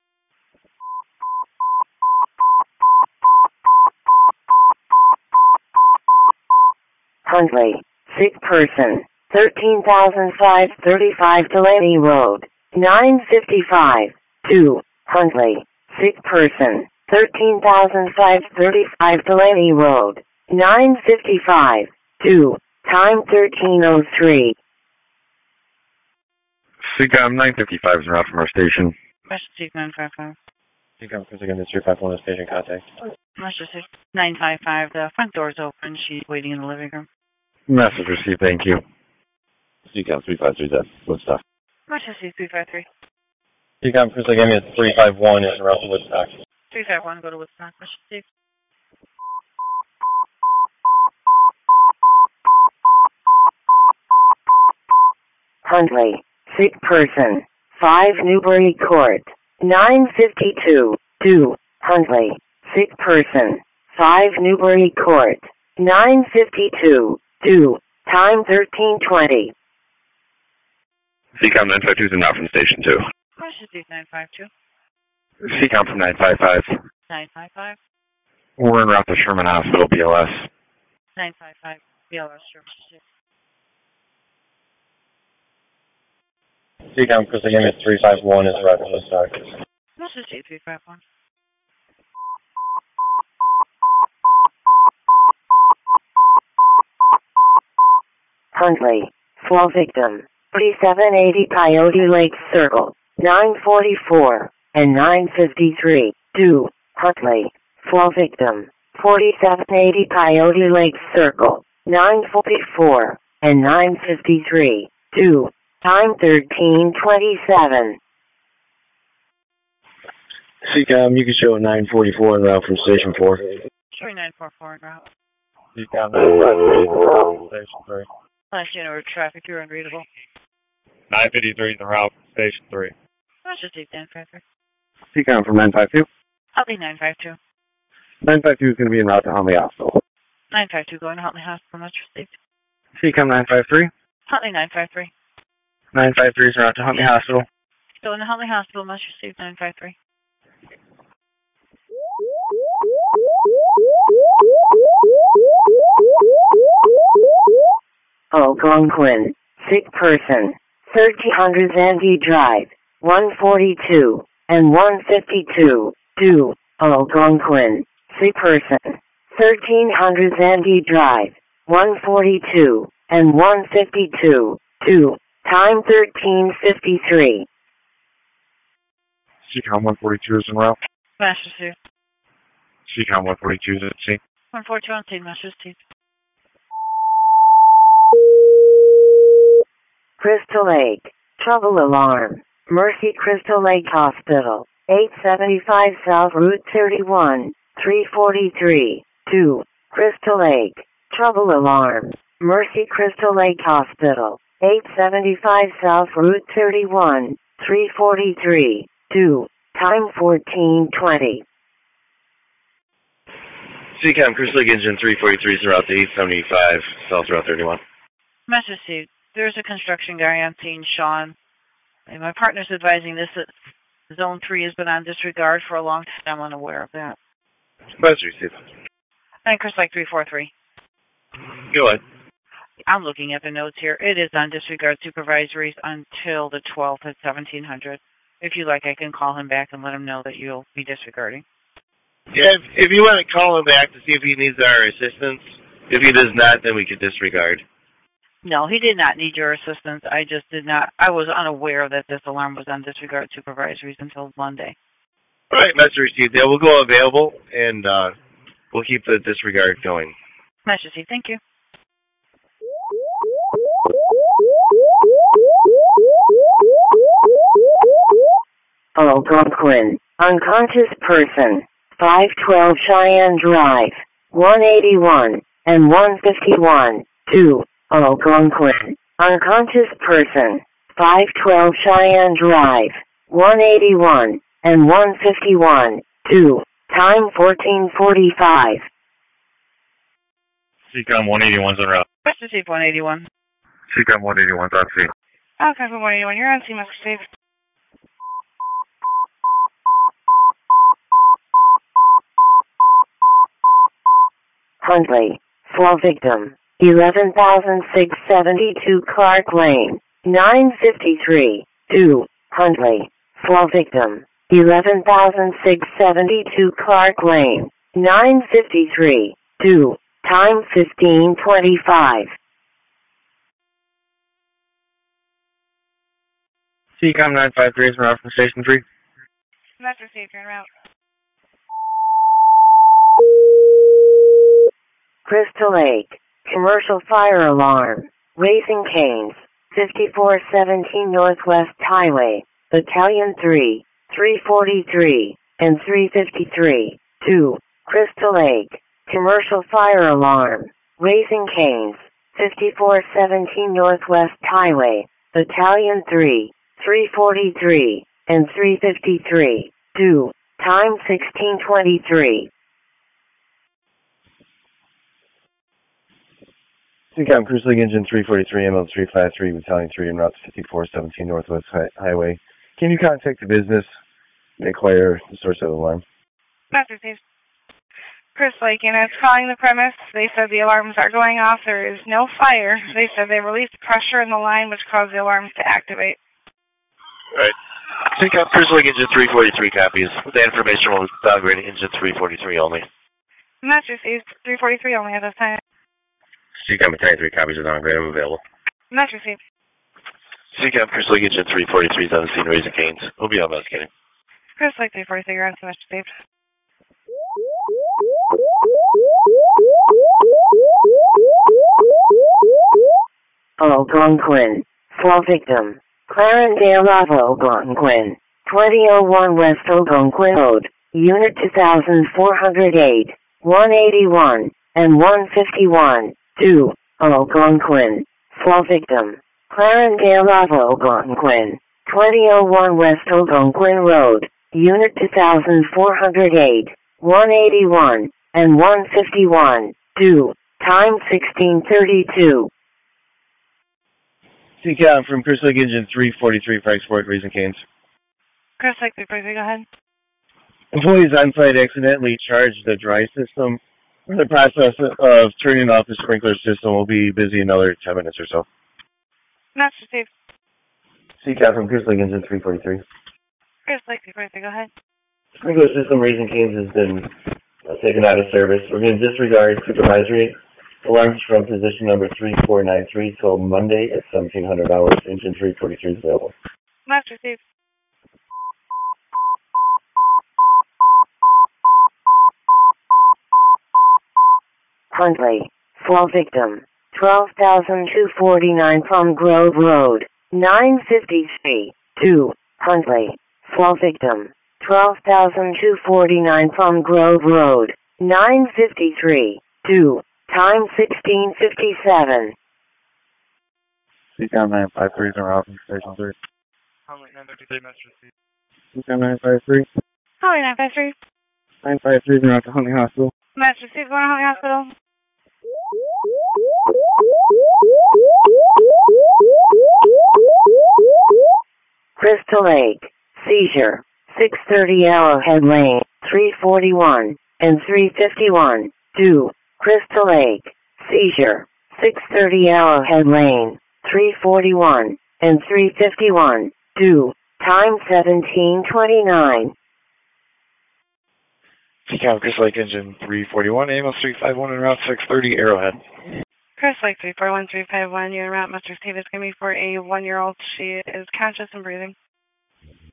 Huntley, sick person. thirteen thousand five hundred thirty-five Delaney Road, nine fifty-five, two, Huntley, sick person. thirteen thousand five hundred thirty-five Delaney Road, nine fifty-five, two, time thirteen oh three. SEACOM nine fifty-five is en route from our station. Message nine five five. SEACOM Chris again, this three five one is station contact. Message nine five five. The front door's open. She's waiting in the living room. Message received, thank you. SEACOM three five three, Woodstock. Message three five three. SEACOM Chris again, it's three five one is en route to Woodstock. three five one, go to Woodstock. Message. Huntley, sick person. five Newbury Court, nine fifty-two, two, Huntley, sick person. five Newbury Court, nine fifty-two, two, time thirteen twenty. SEACOM nine five two is en route from station two. Message nine five two. SEACOM from nine five five. nine five five. We're en route to Sherman Hospital, B L S. nine five five. B L S, sure. SEACOM Chris again, it's three five one is en route to Woodstock. Message three five one. Huntley, fall victim. thirty-seven eighty Coyote Lake Circle, nine forty-four, and nine fifty-three, two, Huntley, fall victim. forty-seven eighty Coyote Lake Circle, nine forty-four, and nine fifty-three, two, time thirteen twenty-seven. SEACOM, you can show nine forty-four en route from station four. Showing nine four four en route. SEACOM nine five three en route from station three. Last unit traffic, you're unreadable. nine fifty-three en route from station three. Message nine five three. SEACOM from nine five two. Huntley nine five two. nine five two is going to be en route to Huntley Hospital. nine five two going to Huntley Hospital, much received. SEACOM nine five three. Huntley nine five three. nine five three is en route to Huntley Hospital. Going to Huntley Hospital, much received, nine five three. Algonquin, sick person. thirteen hundred Zandi Drive, one forty-two, and one fifty-two, two, Algonquin, sick person. thirteen hundred Zandi Drive, one forty-two, and one fifty-two, two, time thirteen fifty-three. SEACOM one forty-two is en route. Master Steve. SEACOM one forty-two is at sea. one forty-two on scene, Master Steve. Crystal Lake, trouble alarm. Mercy Crystal Lake Hospital, eight seventy-five South Route thirty-one, three forty-three, two, Crystal Lake, trouble alarm. Mercy Crystal Lake Hospital, eight seventy-five South Route thirty-one, three forty-three, two, time fourteen twenty. SEACOM Crystal Lake Engine three forty-three is en route to eight seventy-five South Route thirty-one. Master Steve, there's a construction guy on scene, Sean. And my partner's advising this that Zone three has been on disregard for a long time. I'm unaware of that. Message received. And Chris Lake three four three. Go ahead. I'm looking at the notes here. It is on disregard supervisories until the twelfth at seventeen hundred. If you like, I can call him back and let him know that you'll be disregarding. Yeah, if, if you want to call him back to see if he needs our assistance, if he does not, then we could disregard. No, he did not need your assistance. I just did not. I was unaware that this alarm was on disregard supervisories until Monday. All right, message received. Yeah, we'll go available, and uh, We'll keep the disregard going. Match received. Thank you. Algonquin, unconscious person, five twelve Cheyenne Drive, one eighty-one and one fifty-one, two, Algonquin, unconscious person, five twelve Cheyenne Drive, one eighty-one and one fifty-one, two, time fourteen forty-five. C COM one eighty-one's en route. Match received. one eighty-one. C COM one eighty-one's on scene. Okay, for one eighty-one. You're on scene, Mister Steve. Huntley, fall victim, eleven thousand six hundred seventy-two Clark Lane, nine fifty-three, two, Huntley, fall victim, eleven thousand six hundred seventy-two Clark Lane, nine fifty-three, two, time fifteen twenty-five. C COM nine five three is en route from Station three. Match received. You're en route. Crystal Lake, commercial fire alarm, Raising Canes, fifty-four seventeen Northwest Highway, Battalion three, three forty-three, and three fifty-three, two, Crystal Lake, commercial fire alarm, Raising Canes, fifty-four seventeen Northwest Highway, Battalion three, three forty-three, and three fifty-three, two, time sixteen twenty-three. C COM Cruise League Engine three forty-three, M L three fifty-three, Battalion three, en route to fifty-four seventeen Northwest hi- Highway. Can you contact the business and inquire the source of the alarm? Match received. Chris Lake, and it's calling the premise. They said the alarms are going off. There is no fire. They said they released pressure in the line, which caused the alarms to activate. Right. C COM Cruise League Engine three forty-three copies. The information will downgrade Engine three forty-three only. Match received. three forty-three only at this time. C COM Battalion three copies of downgrade. I'm available. Match received. C COM Cruise League Engine three forty-three is on the scene, Raising Canes. We'll be investigating. Chris Lake three forty-three, you're on to Match received. Algonquin, fall victim, Clarendale of Algonquin, twenty oh one West Algonquin Road, Unit two thousand four hundred eight, one eighty-one, and one fifty-one, two, Algonquin, fall victim, Clarendale of Algonquin, twenty oh one West Algonquin Road, Unit two thousand four hundred eight, one eighty-one, and one fifty-one, two, time sixteen thirty-two. C COM from Cruise League Engine three forty-three, Franksport, Raising Canes. Chris Lake three forty-three, go ahead. Employees on site accidentally charged the dry system. The process of turning off the sprinkler system will be busy another ten minutes or so. Match received. C COM from Cruise League Engine three forty-three. Chris Lake three forty-three, go ahead. Sprinkler system Raising Canes has been uh, taken out of service. We're going to disregard supervisory alarms from position number three four nine three till Monday at seventeen hundred hours. Engine three forty-three is available. Match received. Huntley, fall victim, twelve thousand two hundred forty-nine Plum Grove Road, nine fifty-three, two, Huntley, fall victim, twelve thousand two hundred forty-nine Plum Grove Road, nine fifty-three, two, time sixteen fifty-seven. C COM nine five three is en route from Station three. Huntley nine fifty-three, Match received. C COM nine five three. Huntley nine five three. nine five three is en route to Huntley Hospital. Match received, going to Huntley Hospital. Crystal Lake, seizure, six thirty Arrowhead Lane, three forty-one, and three fifty-one, two, Crystal Lake, seizure, six thirty Arrowhead Lane, three forty-one, and three fifty-one, two, time seventeen twenty-nine. C COM Chris Lake Engine three forty-one, A M L three fifty-one, en route six thirty Arrowhead. Chris Lake three four one three five one, you're en route. Match received. It's going to be for a one-year-old. She is conscious and breathing.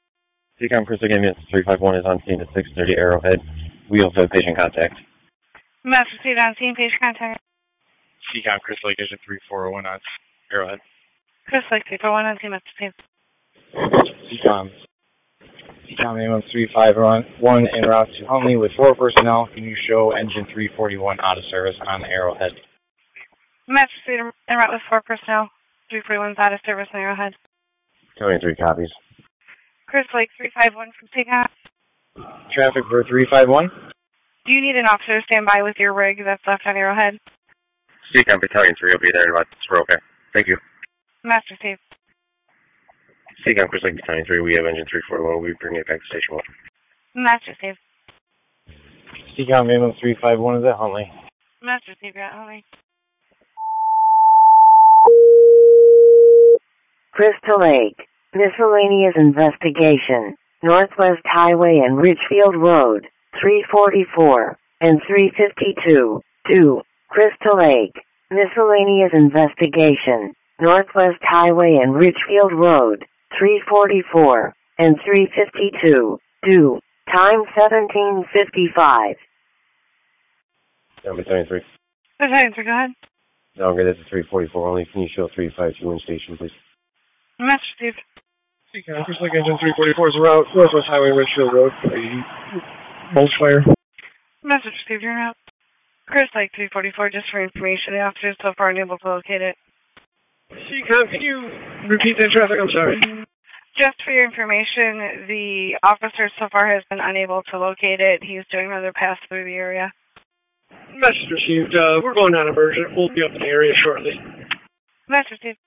C COM Chris Lake Engine three five one is on scene at six thirty Arrowhead. We also have patient contact. Message received on scene, patient contact. C COM, Chris Lake, Engine three four one on Arrowhead. Chris Lake, three four one on scene, message received. C COM. C COM ambulance three five one en route to Huntley with four personnel. Can you show engine three forty-one out of service on Arrowhead? Message received en route with four personnel. three forty-one's out of service on Arrowhead. twenty-three copies. Chris Lake, three five one from C COM. Traffic for three five one. Do you need an officer to stand by with your rig that's left on Arrowhead? C COM Battalion three will be there in about, we're okay. Thank you. Message received. C COM Chris Lake Battalion three, we have engine three forty-one, we'll be bringing it back to station one. Message received. C COM ambulance three five one is at Huntley. Message received, yeah, Huntley. Crystal Lake, miscellaneous investigation, Northwest Highway and Richfield Road, three forty-four and three fifty-two, two, Crystal Lake, miscellaneous investigation, Northwest Highway and Richfield Road, three forty-four and three fifty-two, two, time seventeen fifty-five. Battalion three. Battalion three, go ahead. No, okay, this is three forty-four only. Can you show three five two in station, please? Message received. C COM, Chris Lake Engine three forty-four is en route, Northwest Highway, Richfield Road, a mulch fire. Message received, you're out. Chris Lake three forty-four, just for information, the officers so far unable to locate it. C COM, can you repeat that traffic? I'm sorry. Just for your information, the officer so far has been unable to locate it. He's doing another pass through the area. Message received. Uh, we're going on emergent. We'll be up in the area shortly. Message received.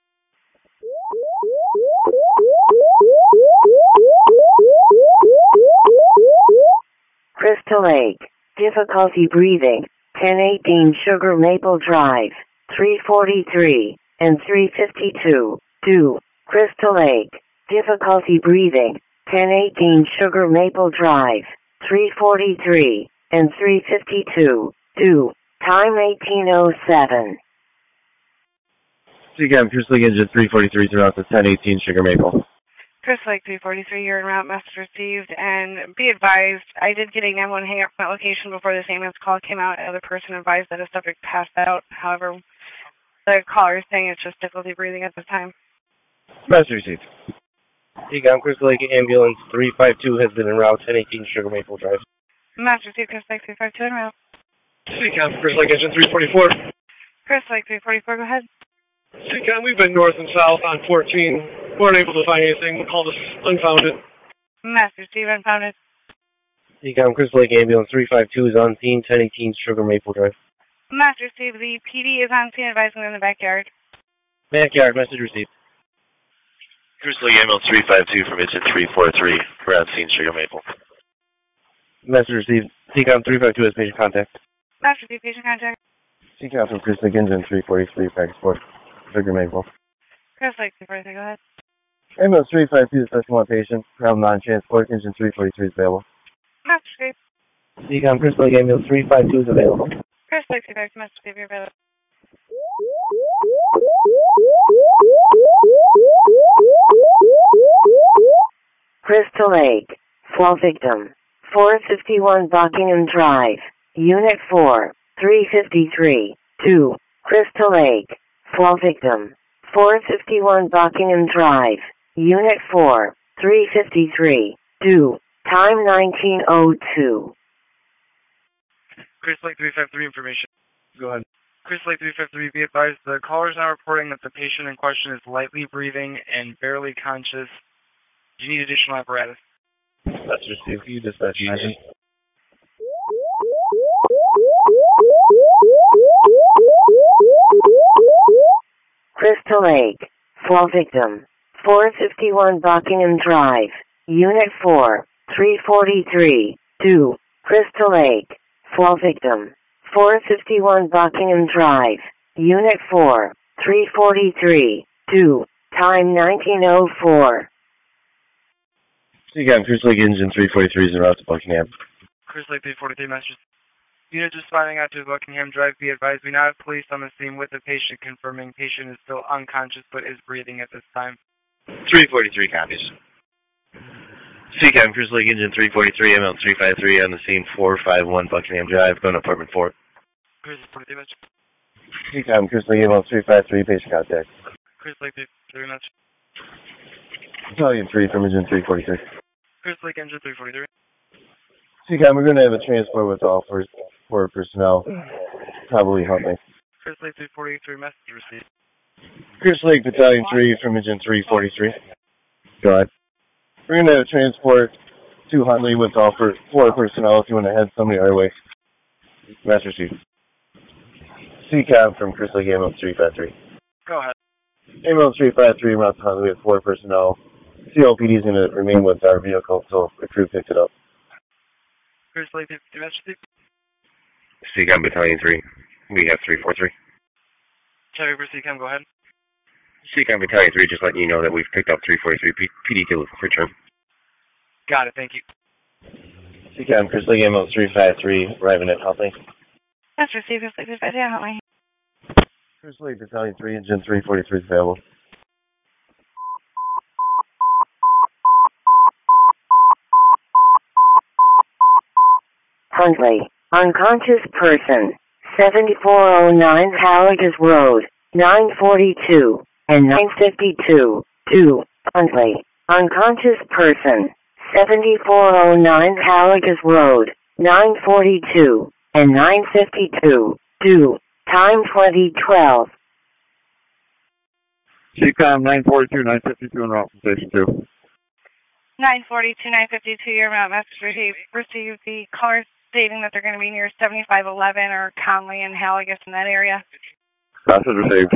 Crystal Lake, difficulty breathing, ten eighteen Sugar Maple Drive, three forty-three and three fifty-two, two, Crystal Lake, difficulty breathing, ten eighteen Sugar Maple Drive, three forty-three and three fifty-two, two, time eighteen oh seven. C COM Chris Lake Engine three forty-three throughout the ten eighteen Sugar Maple. Chris Lake three forty-three, you're en route, message received, and be advised, I did get a nine one one hang up from that location before this ambulance call came out. Another person advised that a subject passed out. However, the caller is saying it's just difficulty breathing at this time. Message received. C COM Chris Lake ambulance three five two has been en route, ten eighteen Sugar Maple Drive. Message received, Chris Lake three five two en route. C COM Chris Lake Engine three forty-four. Chris Lake three forty-four, go ahead. C COM, we've been north and south on fourteen. Weren't able to find anything. Called us unfounded. Message received, unfounded. C COM Chris Lake ambulance three five two is on scene, ten eighteen Sugar Maple Drive. Message received, the P D is on scene, advising in the backyard. Backyard, message received. Chris Lake ambulance three five two from engine three forty-three. We're on scene, Sugar Maple. Message received. C COM three five two has patient contact. Message received, patient contact. C COM from Chris Lake Engine three forty-three, Pack Sport, Sugar Maple. Chris Lake three forty-three, go ahead. Ambulance three five two, special one patient, problem non-transport, engine three forty-three is available. Message received. C COM Chris Lake ambulance three five two is available. Chris Lake three five two, message received, you're available. Crystal Lake, fall victim, four fifty-one Buckingham Drive, Unit four, three fifty-three, two, Crystal Lake, fall victim, four fifty-one Buckingham Drive, Unit four, three fifty-three, two, time nineteen oh two. Chris Lake three five three information. Go ahead. Chris Lake three five three, be advised, the caller is now reporting that the patient in question is lightly breathing and barely conscious. Do you need additional apparatus? That's received. You dispatch engine. Crystal Lake, fall victim, four fifty-one Buckingham Drive, Unit four, three forty-three, two, Crystal Lake, fall victim, four fifty-one Buckingham Drive, Unit four, three forty-three, two, time nineteen oh four. C COM Chris Lake Engine three forty-three is en route to Buckingham. Chris Lake three forty-three, message. Unit responding out to Buckingham Drive, be advised, we now have police on the scene with the patient, confirming patient is still unconscious but is breathing at this time. three forty-three copies. C COM Chris Lake Engine three forty-three, ambulance three five three on the scene, four five one Buckingham Drive, going to apartment four. Chris forty-three much. C COM, Chris Lake Amo three five three, patient contact. Chris Lake three much. Battalion three from engine three forty-three. Chris Lake engine three forty-three. C COM, we're going to have a transport with all four, four personnel, probably Huntley. Chris Lake three forty-three, message received. Chris Lake, Battalion three from engine three forty-three. Go ahead. We're going to have a transport to Huntley with all four, four personnel if you want to head somebody our way. Master Chief. C COM from Chris Lake Amo three five three. Go ahead. Amo three five three, we're out to Huntley with four personnel. C L P D is going to remain with our vehicle until the crew picks it up. Chris Lake three message. C COM Battalion three. We have three four three. Chevy for C COM, go ahead. C COM Battalion three, just letting you know that we've picked up three forty-three P- PD to return. Got it, thank you. C COM, Chris Lake Amo three five three, arriving at Huntley. That's received. Chris Lake three five three, Huntley. Chris Lake, Battalion three, engine three forty-three is available. Huntley, unconscious person, seventy-four oh nine Halligas Road, nine forty-two, and nine fifty-two, two, Huntley, unconscious person, seventy-four oh nine Halligas Road, nine forty-two, and nine fifty-two, two, time twenty twelve. C COM nine forty-two, nine fifty-two en route from Station two. nine forty-two, nine fifty-two, your mount message received. Received the caller stating that they're going to be near seventy-five eleven or Conley and Halligas in that area. Message received.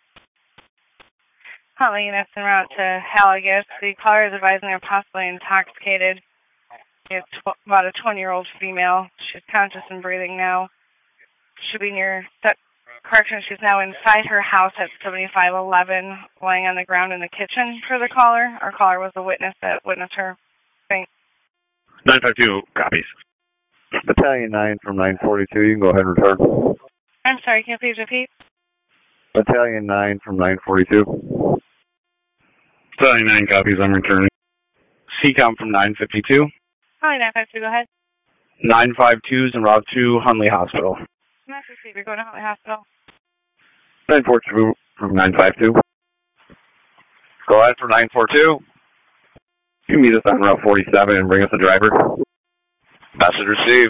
Huntley units en route to Halligas. The caller is advising they're possibly intoxicated. It's tw- about a twenty-year-old female. She's conscious and breathing now. Should be near that correction. She's now inside her house at seventy-five eleven, laying on the ground in the kitchen for the caller. Our caller was the witness that witnessed her. Thanks. nine five two, copies. Battalion nine from nine forty-two, you can go ahead and return. I'm sorry, can you please repeat? Battalion nine from nine forty-two. Battalion nine copies, I'm returning. C COM from nine fifty-two. Hi, nine five two, go ahead. nine five two's en route to Huntley Hospital. Master Chief, you're going to Huntley Hospital. nine forty-two from nine five two. Go ahead for nine forty-two. You meet us on Route forty-seven and bring us a driver. Message received.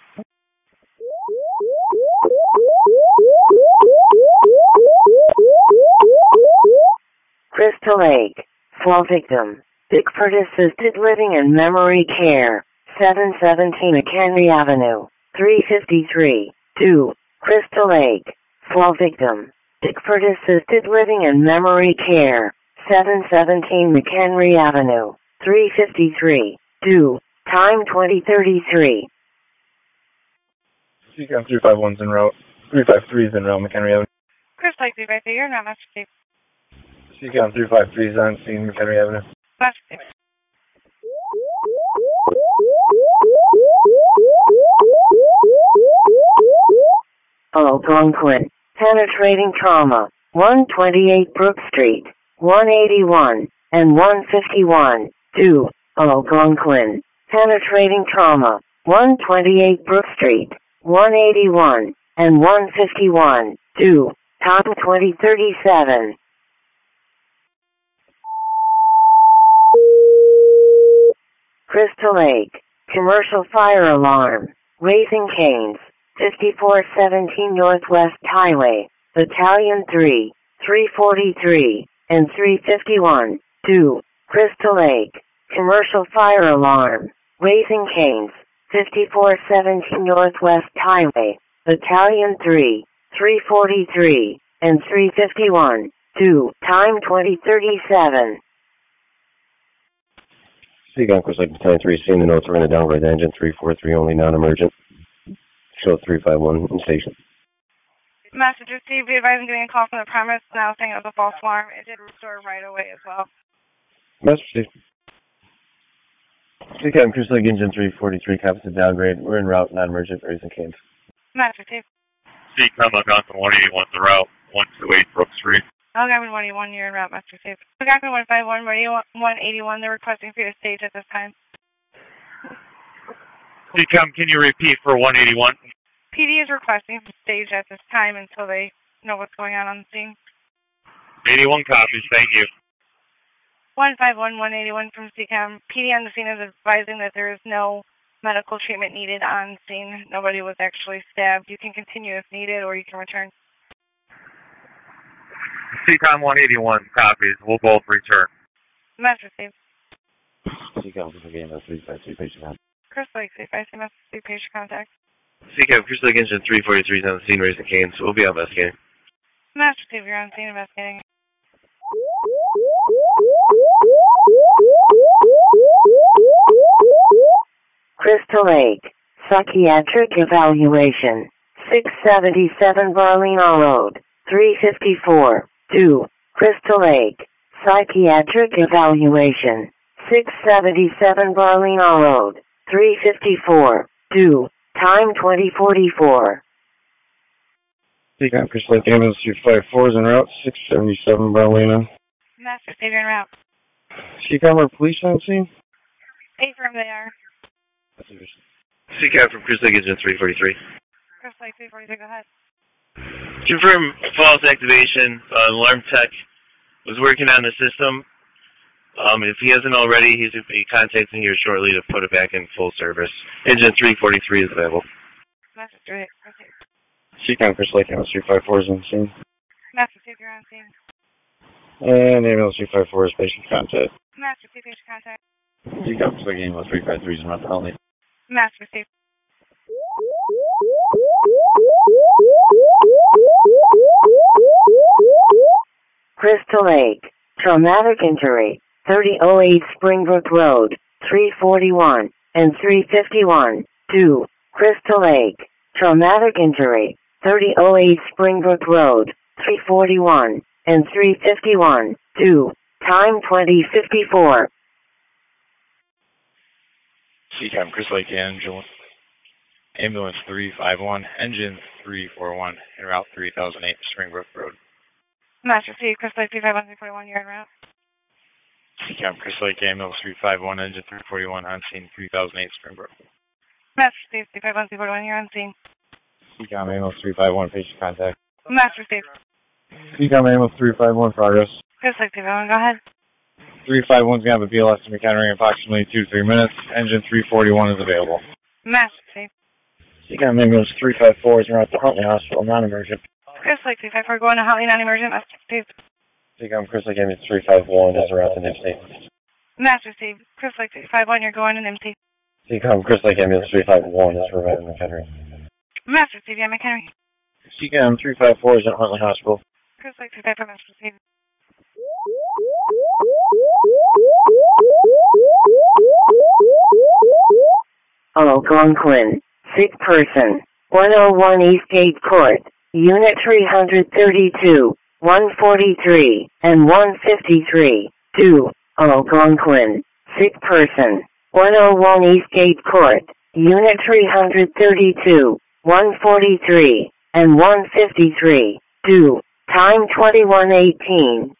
Crystal Lake, fall victim, Bickford Assisted Living and Memory Care, seven seventeen McHenry Avenue, three fifty-three, two, Crystal Lake, fall victim, Bickford Assisted Living and Memory Care, seven seventeen McHenry Avenue, three fifty-three, two, time twenty thirty-three. C COM three five one's en route. three five three is en route, McHenry Avenue. Chris Lake three five three, you're not Master Chief. C COM three five three is on scene, McHenry Avenue. Master Chief. Algonquin, penetrating trauma, one twenty-eight Brook Street, one eighty-one, and one fifty-one, two, Algonquin, penetrating trauma, one twenty-eight Brook Street, one eighty-one, and one fifty-one, two, top twenty thirty-seven. Crystal Lake, commercial fire alarm, Raising Canes, fifty-four seventeen Northwest Highway, Battalion three, three forty-three, and three fifty-one, two, Crystal Lake, commercial fire alarm, Raising Canes, fifty-four seventeen Northwest Highway, Battalion three, three forty-three, and three fifty-one, two, time twenty thirty-seven. C COM, Chris Lake, Battalion three, seeing the notes, we're going to downgrade the engine three forty-three, only non-emergent. Show three five one in station. Master Chief, be advised I'm getting a call from the premise now saying it was a false alarm. It did restore right away as well. Master Chief. C COM, Chris Lake, engine three forty-three, copies to downgrade. We're en route, non-emergent, Raising Canes. Master Chief. C COM, Algonquin one eighty-one, the route, one two eight Brook Street. Algonquin one eighty-one, you're en route, Master Chief. Algonquin one five one, one eighty-one, they're requesting for your stage at this time. C COM, can you repeat for one eighty-one? P P D is requesting to stage at this time until they know what's going on on the scene. eighty-one copies, thank you. one five one one eighty-one from C CAM. P D on the scene is advising that there is no medical treatment needed on scene. Nobody was actually stabbed. You can continue if needed, or you can return. C CAM one eighty-one copies. We'll both return. Master Steve. C CAM, again, that's three five three patient contact. Chris Lake, three five three, Master Steve, patient contact. C CAM, Chris Lake Engine three forty-three is on the scene raising canes. We'll be out investigating. Master Steve, you're on scene investigating. Crystal Lake, psychiatric evaluation, six seventy-seven Barlino Road, three fifty-four, two, Crystal Lake, psychiatric evaluation, six seventy-seven Barlino Road, three fifty-four, two, time twenty forty-four. C CAM, Chris Lake Ambulance two five four is en route, six seventy-seven Barlino. Master Steve, you're en route. C CAM, are police on scene? Affirm they are. C CAM from Chris Lake Engine three forty-three. Chris Lake, three forty-three, go ahead. Confirm false activation. Uh, alarm tech was working on the system. Um, if he hasn't already, he's be contacting you shortly to put it back in full service. Engine three forty-three is available. Master Steve, proceed. C CAM, Chris Lake Ambulance two five four is on scene. Master Steve, you're on scene. And Ambulance two five four is patient contact. Master Steve, patient contact. C CAM, Chris Lake Ambulance three five three is en route to Holly. Master Steve. Crystal Lake, traumatic injury, thirty oh eight Springbrook Road, three forty-one, and three fifty-one, two, Crystal Lake, traumatic injury, thirty oh eight Springbrook Road, three forty-one, and three fifty-one, two, time twenty fifty-four. C CAM, Chris Lake Ambulance, Ambulance three five one, Engine three four one, en route three thousand eight, Springbrook Road. Master Steve, Chris Lake, three five one, three forty-one, you're en route. C CAM, Chris Lake Ambulance three five one, Engine three forty-one, on scene three thousand eight, Springbrook. Master Steve, three five one, three forty-one, you're on scene. C CAM, Ambulance three five one, patient contact. Master Steve. C CAM, Ambulance three five one, progress. Chris Lake, three five one, go ahead. three five one's going to have a B L S to be countering in approximately two to three minutes. Engine three forty-one is available. Master Steve. C CAM, Ambulance three five four is en route to Huntley Hospital, non-emergent. Chris Lake, three five four, going to Huntley, non-emergent. Master Steve. C CAM, Chris Lake Ambulance three five one is en route to Nipsey. Master Steve. Chris Lake, three five one, you're going to Nipsey. C CAM, Chris Lake Ambulance three five one is preventing McHenry. Master Steve, yeah, McHenry. C CAM, three five four is at Huntley Hospital. Chris Lake, three five four, Master Steve. Algonquin, sick person, one oh one Eastgate Court, Unit three thirty-two, one forty-three, and one fifty-three, two, Algonquin, sick person, one oh one Eastgate Court, Unit three thirty-two, one forty-three, and one fifty-three, two, time twenty-one eighteen.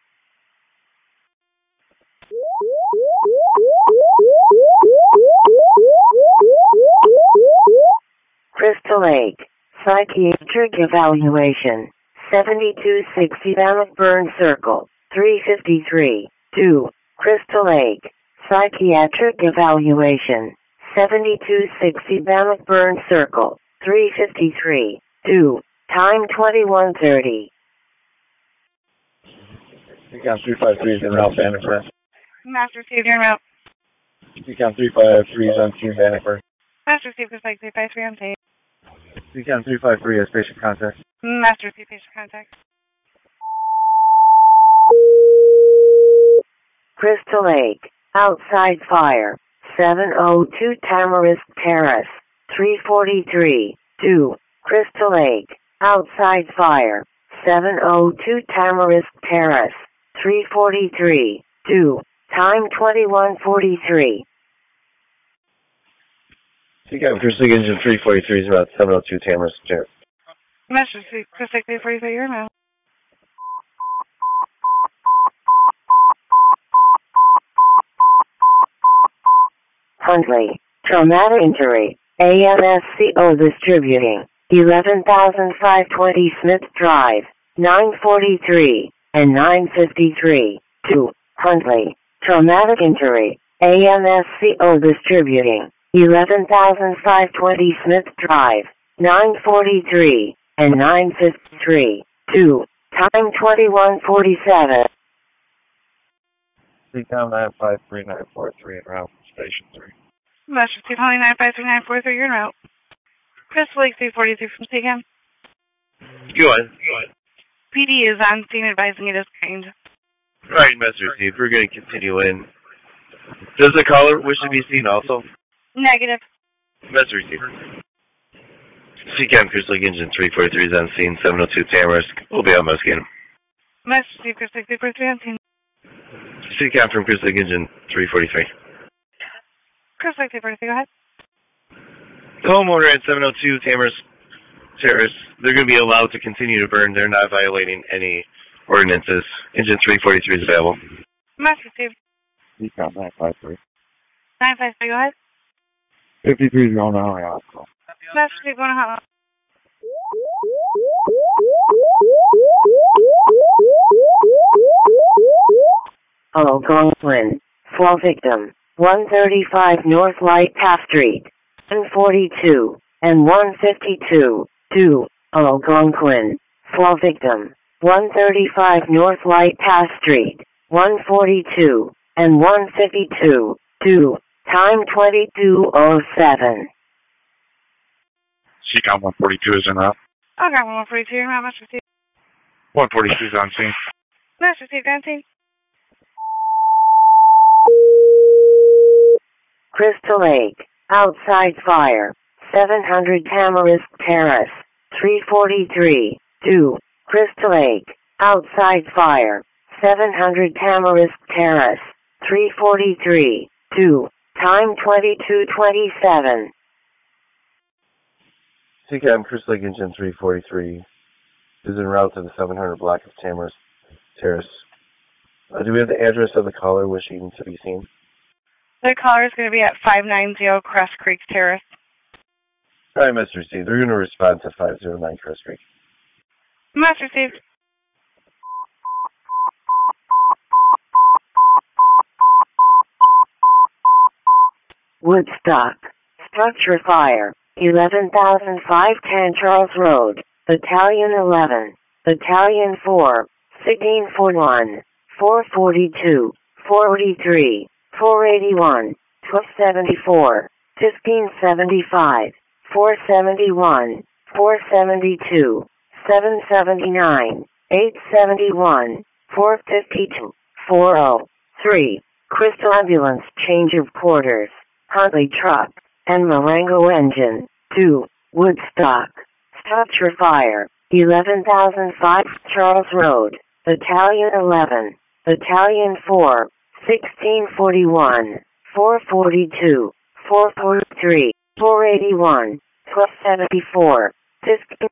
Crystal Lake, psychiatric evaluation, seventy-two sixty Bannockburn Circle, three fifty-three, two, Crystal Lake, psychiatric evaluation, seventy-two sixty Bannockburn Circle, three fifty-three, two, time twenty-one thirty. C CAM three five three is in route Bannockburn. Master Steve, you're en route. C CAM three five three is on scene Bannockburn. Master Steve, Chris Lake, three five three, on tape. C CAM three five three has patient contact. Master Steve, patient contact. Crystal Lake, outside fire, seven oh two Tamarisk Terrace, three forty-three, two, Crystal Lake, outside fire, seven oh two Tamarisk Terrace, three forty-three, two, time twenty-one forty-three. C CAM, Chris Lake Engine three forty-three is about seven oh two Tamarisk Terrace. Master Steve, Chris Lake, three forty-three, you're en route. Huntley, traumatic injury, A M S C O distributing, eleven thousand five hundred twenty Smith Drive, nine forty-three, and nine fifty-three, two, Huntley, traumatic injury, A M S C O Distributing, eleven thousand five hundred twenty Smith Drive, nine forty-three, and nine fifty-three, two, time twenty-one forty-seven. C COM nine five three nine four three en route from Station three. Master Steve, calling nine five three nine four three, you're en route. Crystal Lake three forty-three from C COM. Go on, go on. P D is on scene advising it is trained. All right, Master Steve, we're going to continue in. Does the caller wish to be seen also? Negative. Master Steve. C COM Crystal Lake Engine three forty-three is on scene, seven oh two Tamarisk. We'll be out investigating. Master Steve, Crystal Lake three forty-three on scene. C COM from Crystal Lake Engine three forty-three. Crystal Lake three forty-three, go ahead. The homeowner at seven oh two Tamarisk Terrace, they're going to be allowed to continue to burn. They're not violating any ordinances. Engine three forty-three is available. Master Steve. C COM nine five three. nine five three, go ahead. fifty-three is going on right now. Master Steve, going to hotline. Algonquin, fall victim, one thirty-five North Light Path Street, one forty-two, and one fifty-two, two, Algonquin, fall victim, one thirty-five North Light Path Street, one forty-two, and one fifty-two, two, time twenty-two oh seven. C COM one forty-two is en route. I'll grab one forty-two, you're en route, Master Steve. one forty-two is on scene. Master Steve, on scene. Crystal Lake, outside fire, seven hundred Tamarisk Terrace, three forty-three, two, Crystal Lake, outside fire, seven hundred Tamarisk Terrace, three forty-three, two, time twenty-two twenty-seven. C COM Crystal Lake Engine three forty-three is en route to the seven hundred block of Tamarisk Terrace. Uh, do we have the address of the caller wishing to be seen? The caller is going to be at five ninety Crest Creek Terrace. All right, Mister Steve. They're going to respond to five oh nine Crest Creek. Master Steve. Woodstock, structure fire, eleven thousand five hundred ten Charles Road, Battalion eleven, Battalion four, sixteen forty-one, four forty-two, four forty-three, four eighty-one, twelve seventy-four, fifteen seventy-five, four seventy-one, four seventy-two, seven seventy-nine, eight seventy-one, four fifty-two, four oh three, Crystal Ambulance change of quarters, Huntley truck, and Marengo engine, two, Woodstock, structure fire, eleven thousand five Charles Road, Battalion eleven, Battalion four, sixteen forty-one, four forty-two, four forty-three, four eighty-one, twelve seventy-four, fifteen.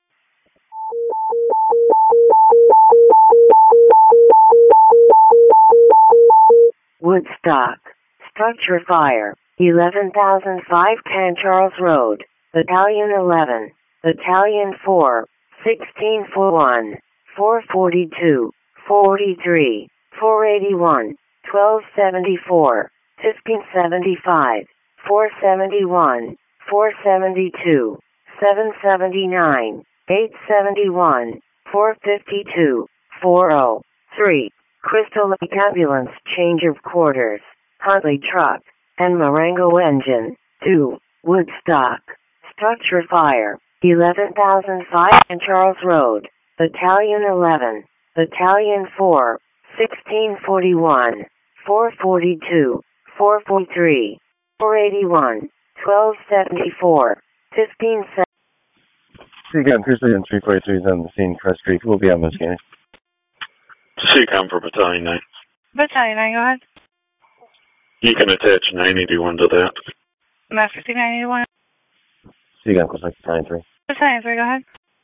Woodstock, structure fire, eleven thousand five hundred ten Charles Road, Battalion eleven, Battalion four, sixteen forty-one, four forty-two, forty-three, four eighty-one, twelve seventy-four, fifteen seventy-five, four seventy-one, four seventy-two, seven seventy-nine, eight seventy-one, four fifty-two, four oh three, Crystal Lake Ambulance change of quarters, Huntley truck, and Marengo engine, two, Woodstock, structure fire, eleven thousand five hundred Charles Road, Battalion eleven, Battalion four, sixteen forty-one, four forty-two, four forty-three, four eighty-one, twelve seventy-four, fifteen seventy. C COM Crystal Lake three forty-three is on the scene, Crest Creek. We'll be on this game. C COM for Battalion nine. Battalion nine, go ahead. You can attach nine eighty-one to that. Master Steve nine eighty-one. C COM Crystal Lake Battalion three. Battalion three, go ahead.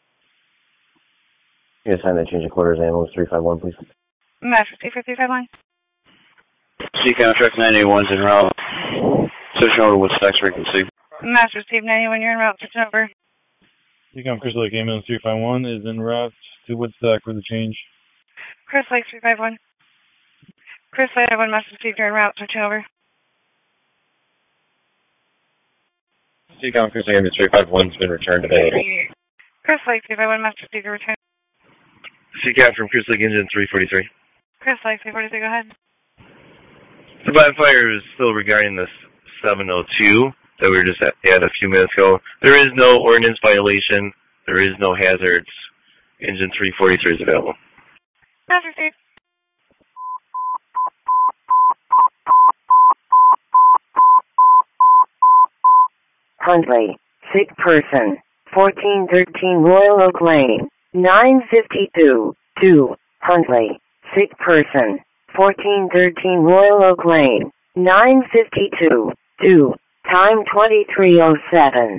You can assign that change of quarters, ambulance three five one, please. Master Steve for three five one. C COM truck nine eighty-one is en route. Switching over to Woodstock's frequency. Master Steve nine eighty-one, you're en route, switching over. Seacom Crystal Lake Ambulance three five one is en route to Woodstock for the change. Chris Lake three five one. Chris Lake, I have one message received. You're en route. Switching over. Seacom Crystal Lake Ambulance three five one has been returned available. Chris Lake three five one, message received. Return. Seacom from Crystal Lake Engine three forty-three. Chris Lake three forty-three, go ahead. The bonfire is still regarding this seven oh two that we were just at, had a few minutes ago. There is no ordinance violation. There is no hazards. Engine three forty-three is available. Message received. Huntley, sick person, fourteen thirteen Royal Oak Lane, nine fifty-two, two, Huntley, sick person, fourteen thirteen Royal Oak Lane, nine fifty-two, two, time twenty-three oh seven.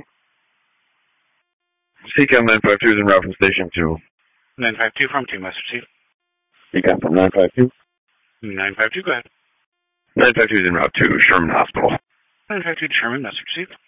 Seacom nine five two is en route from Station two. nine five two from two, message received. Seacom from nine five two. nine five two, go ahead. nine five two is en route to Sherman Hospital. nine five two to Sherman, message received.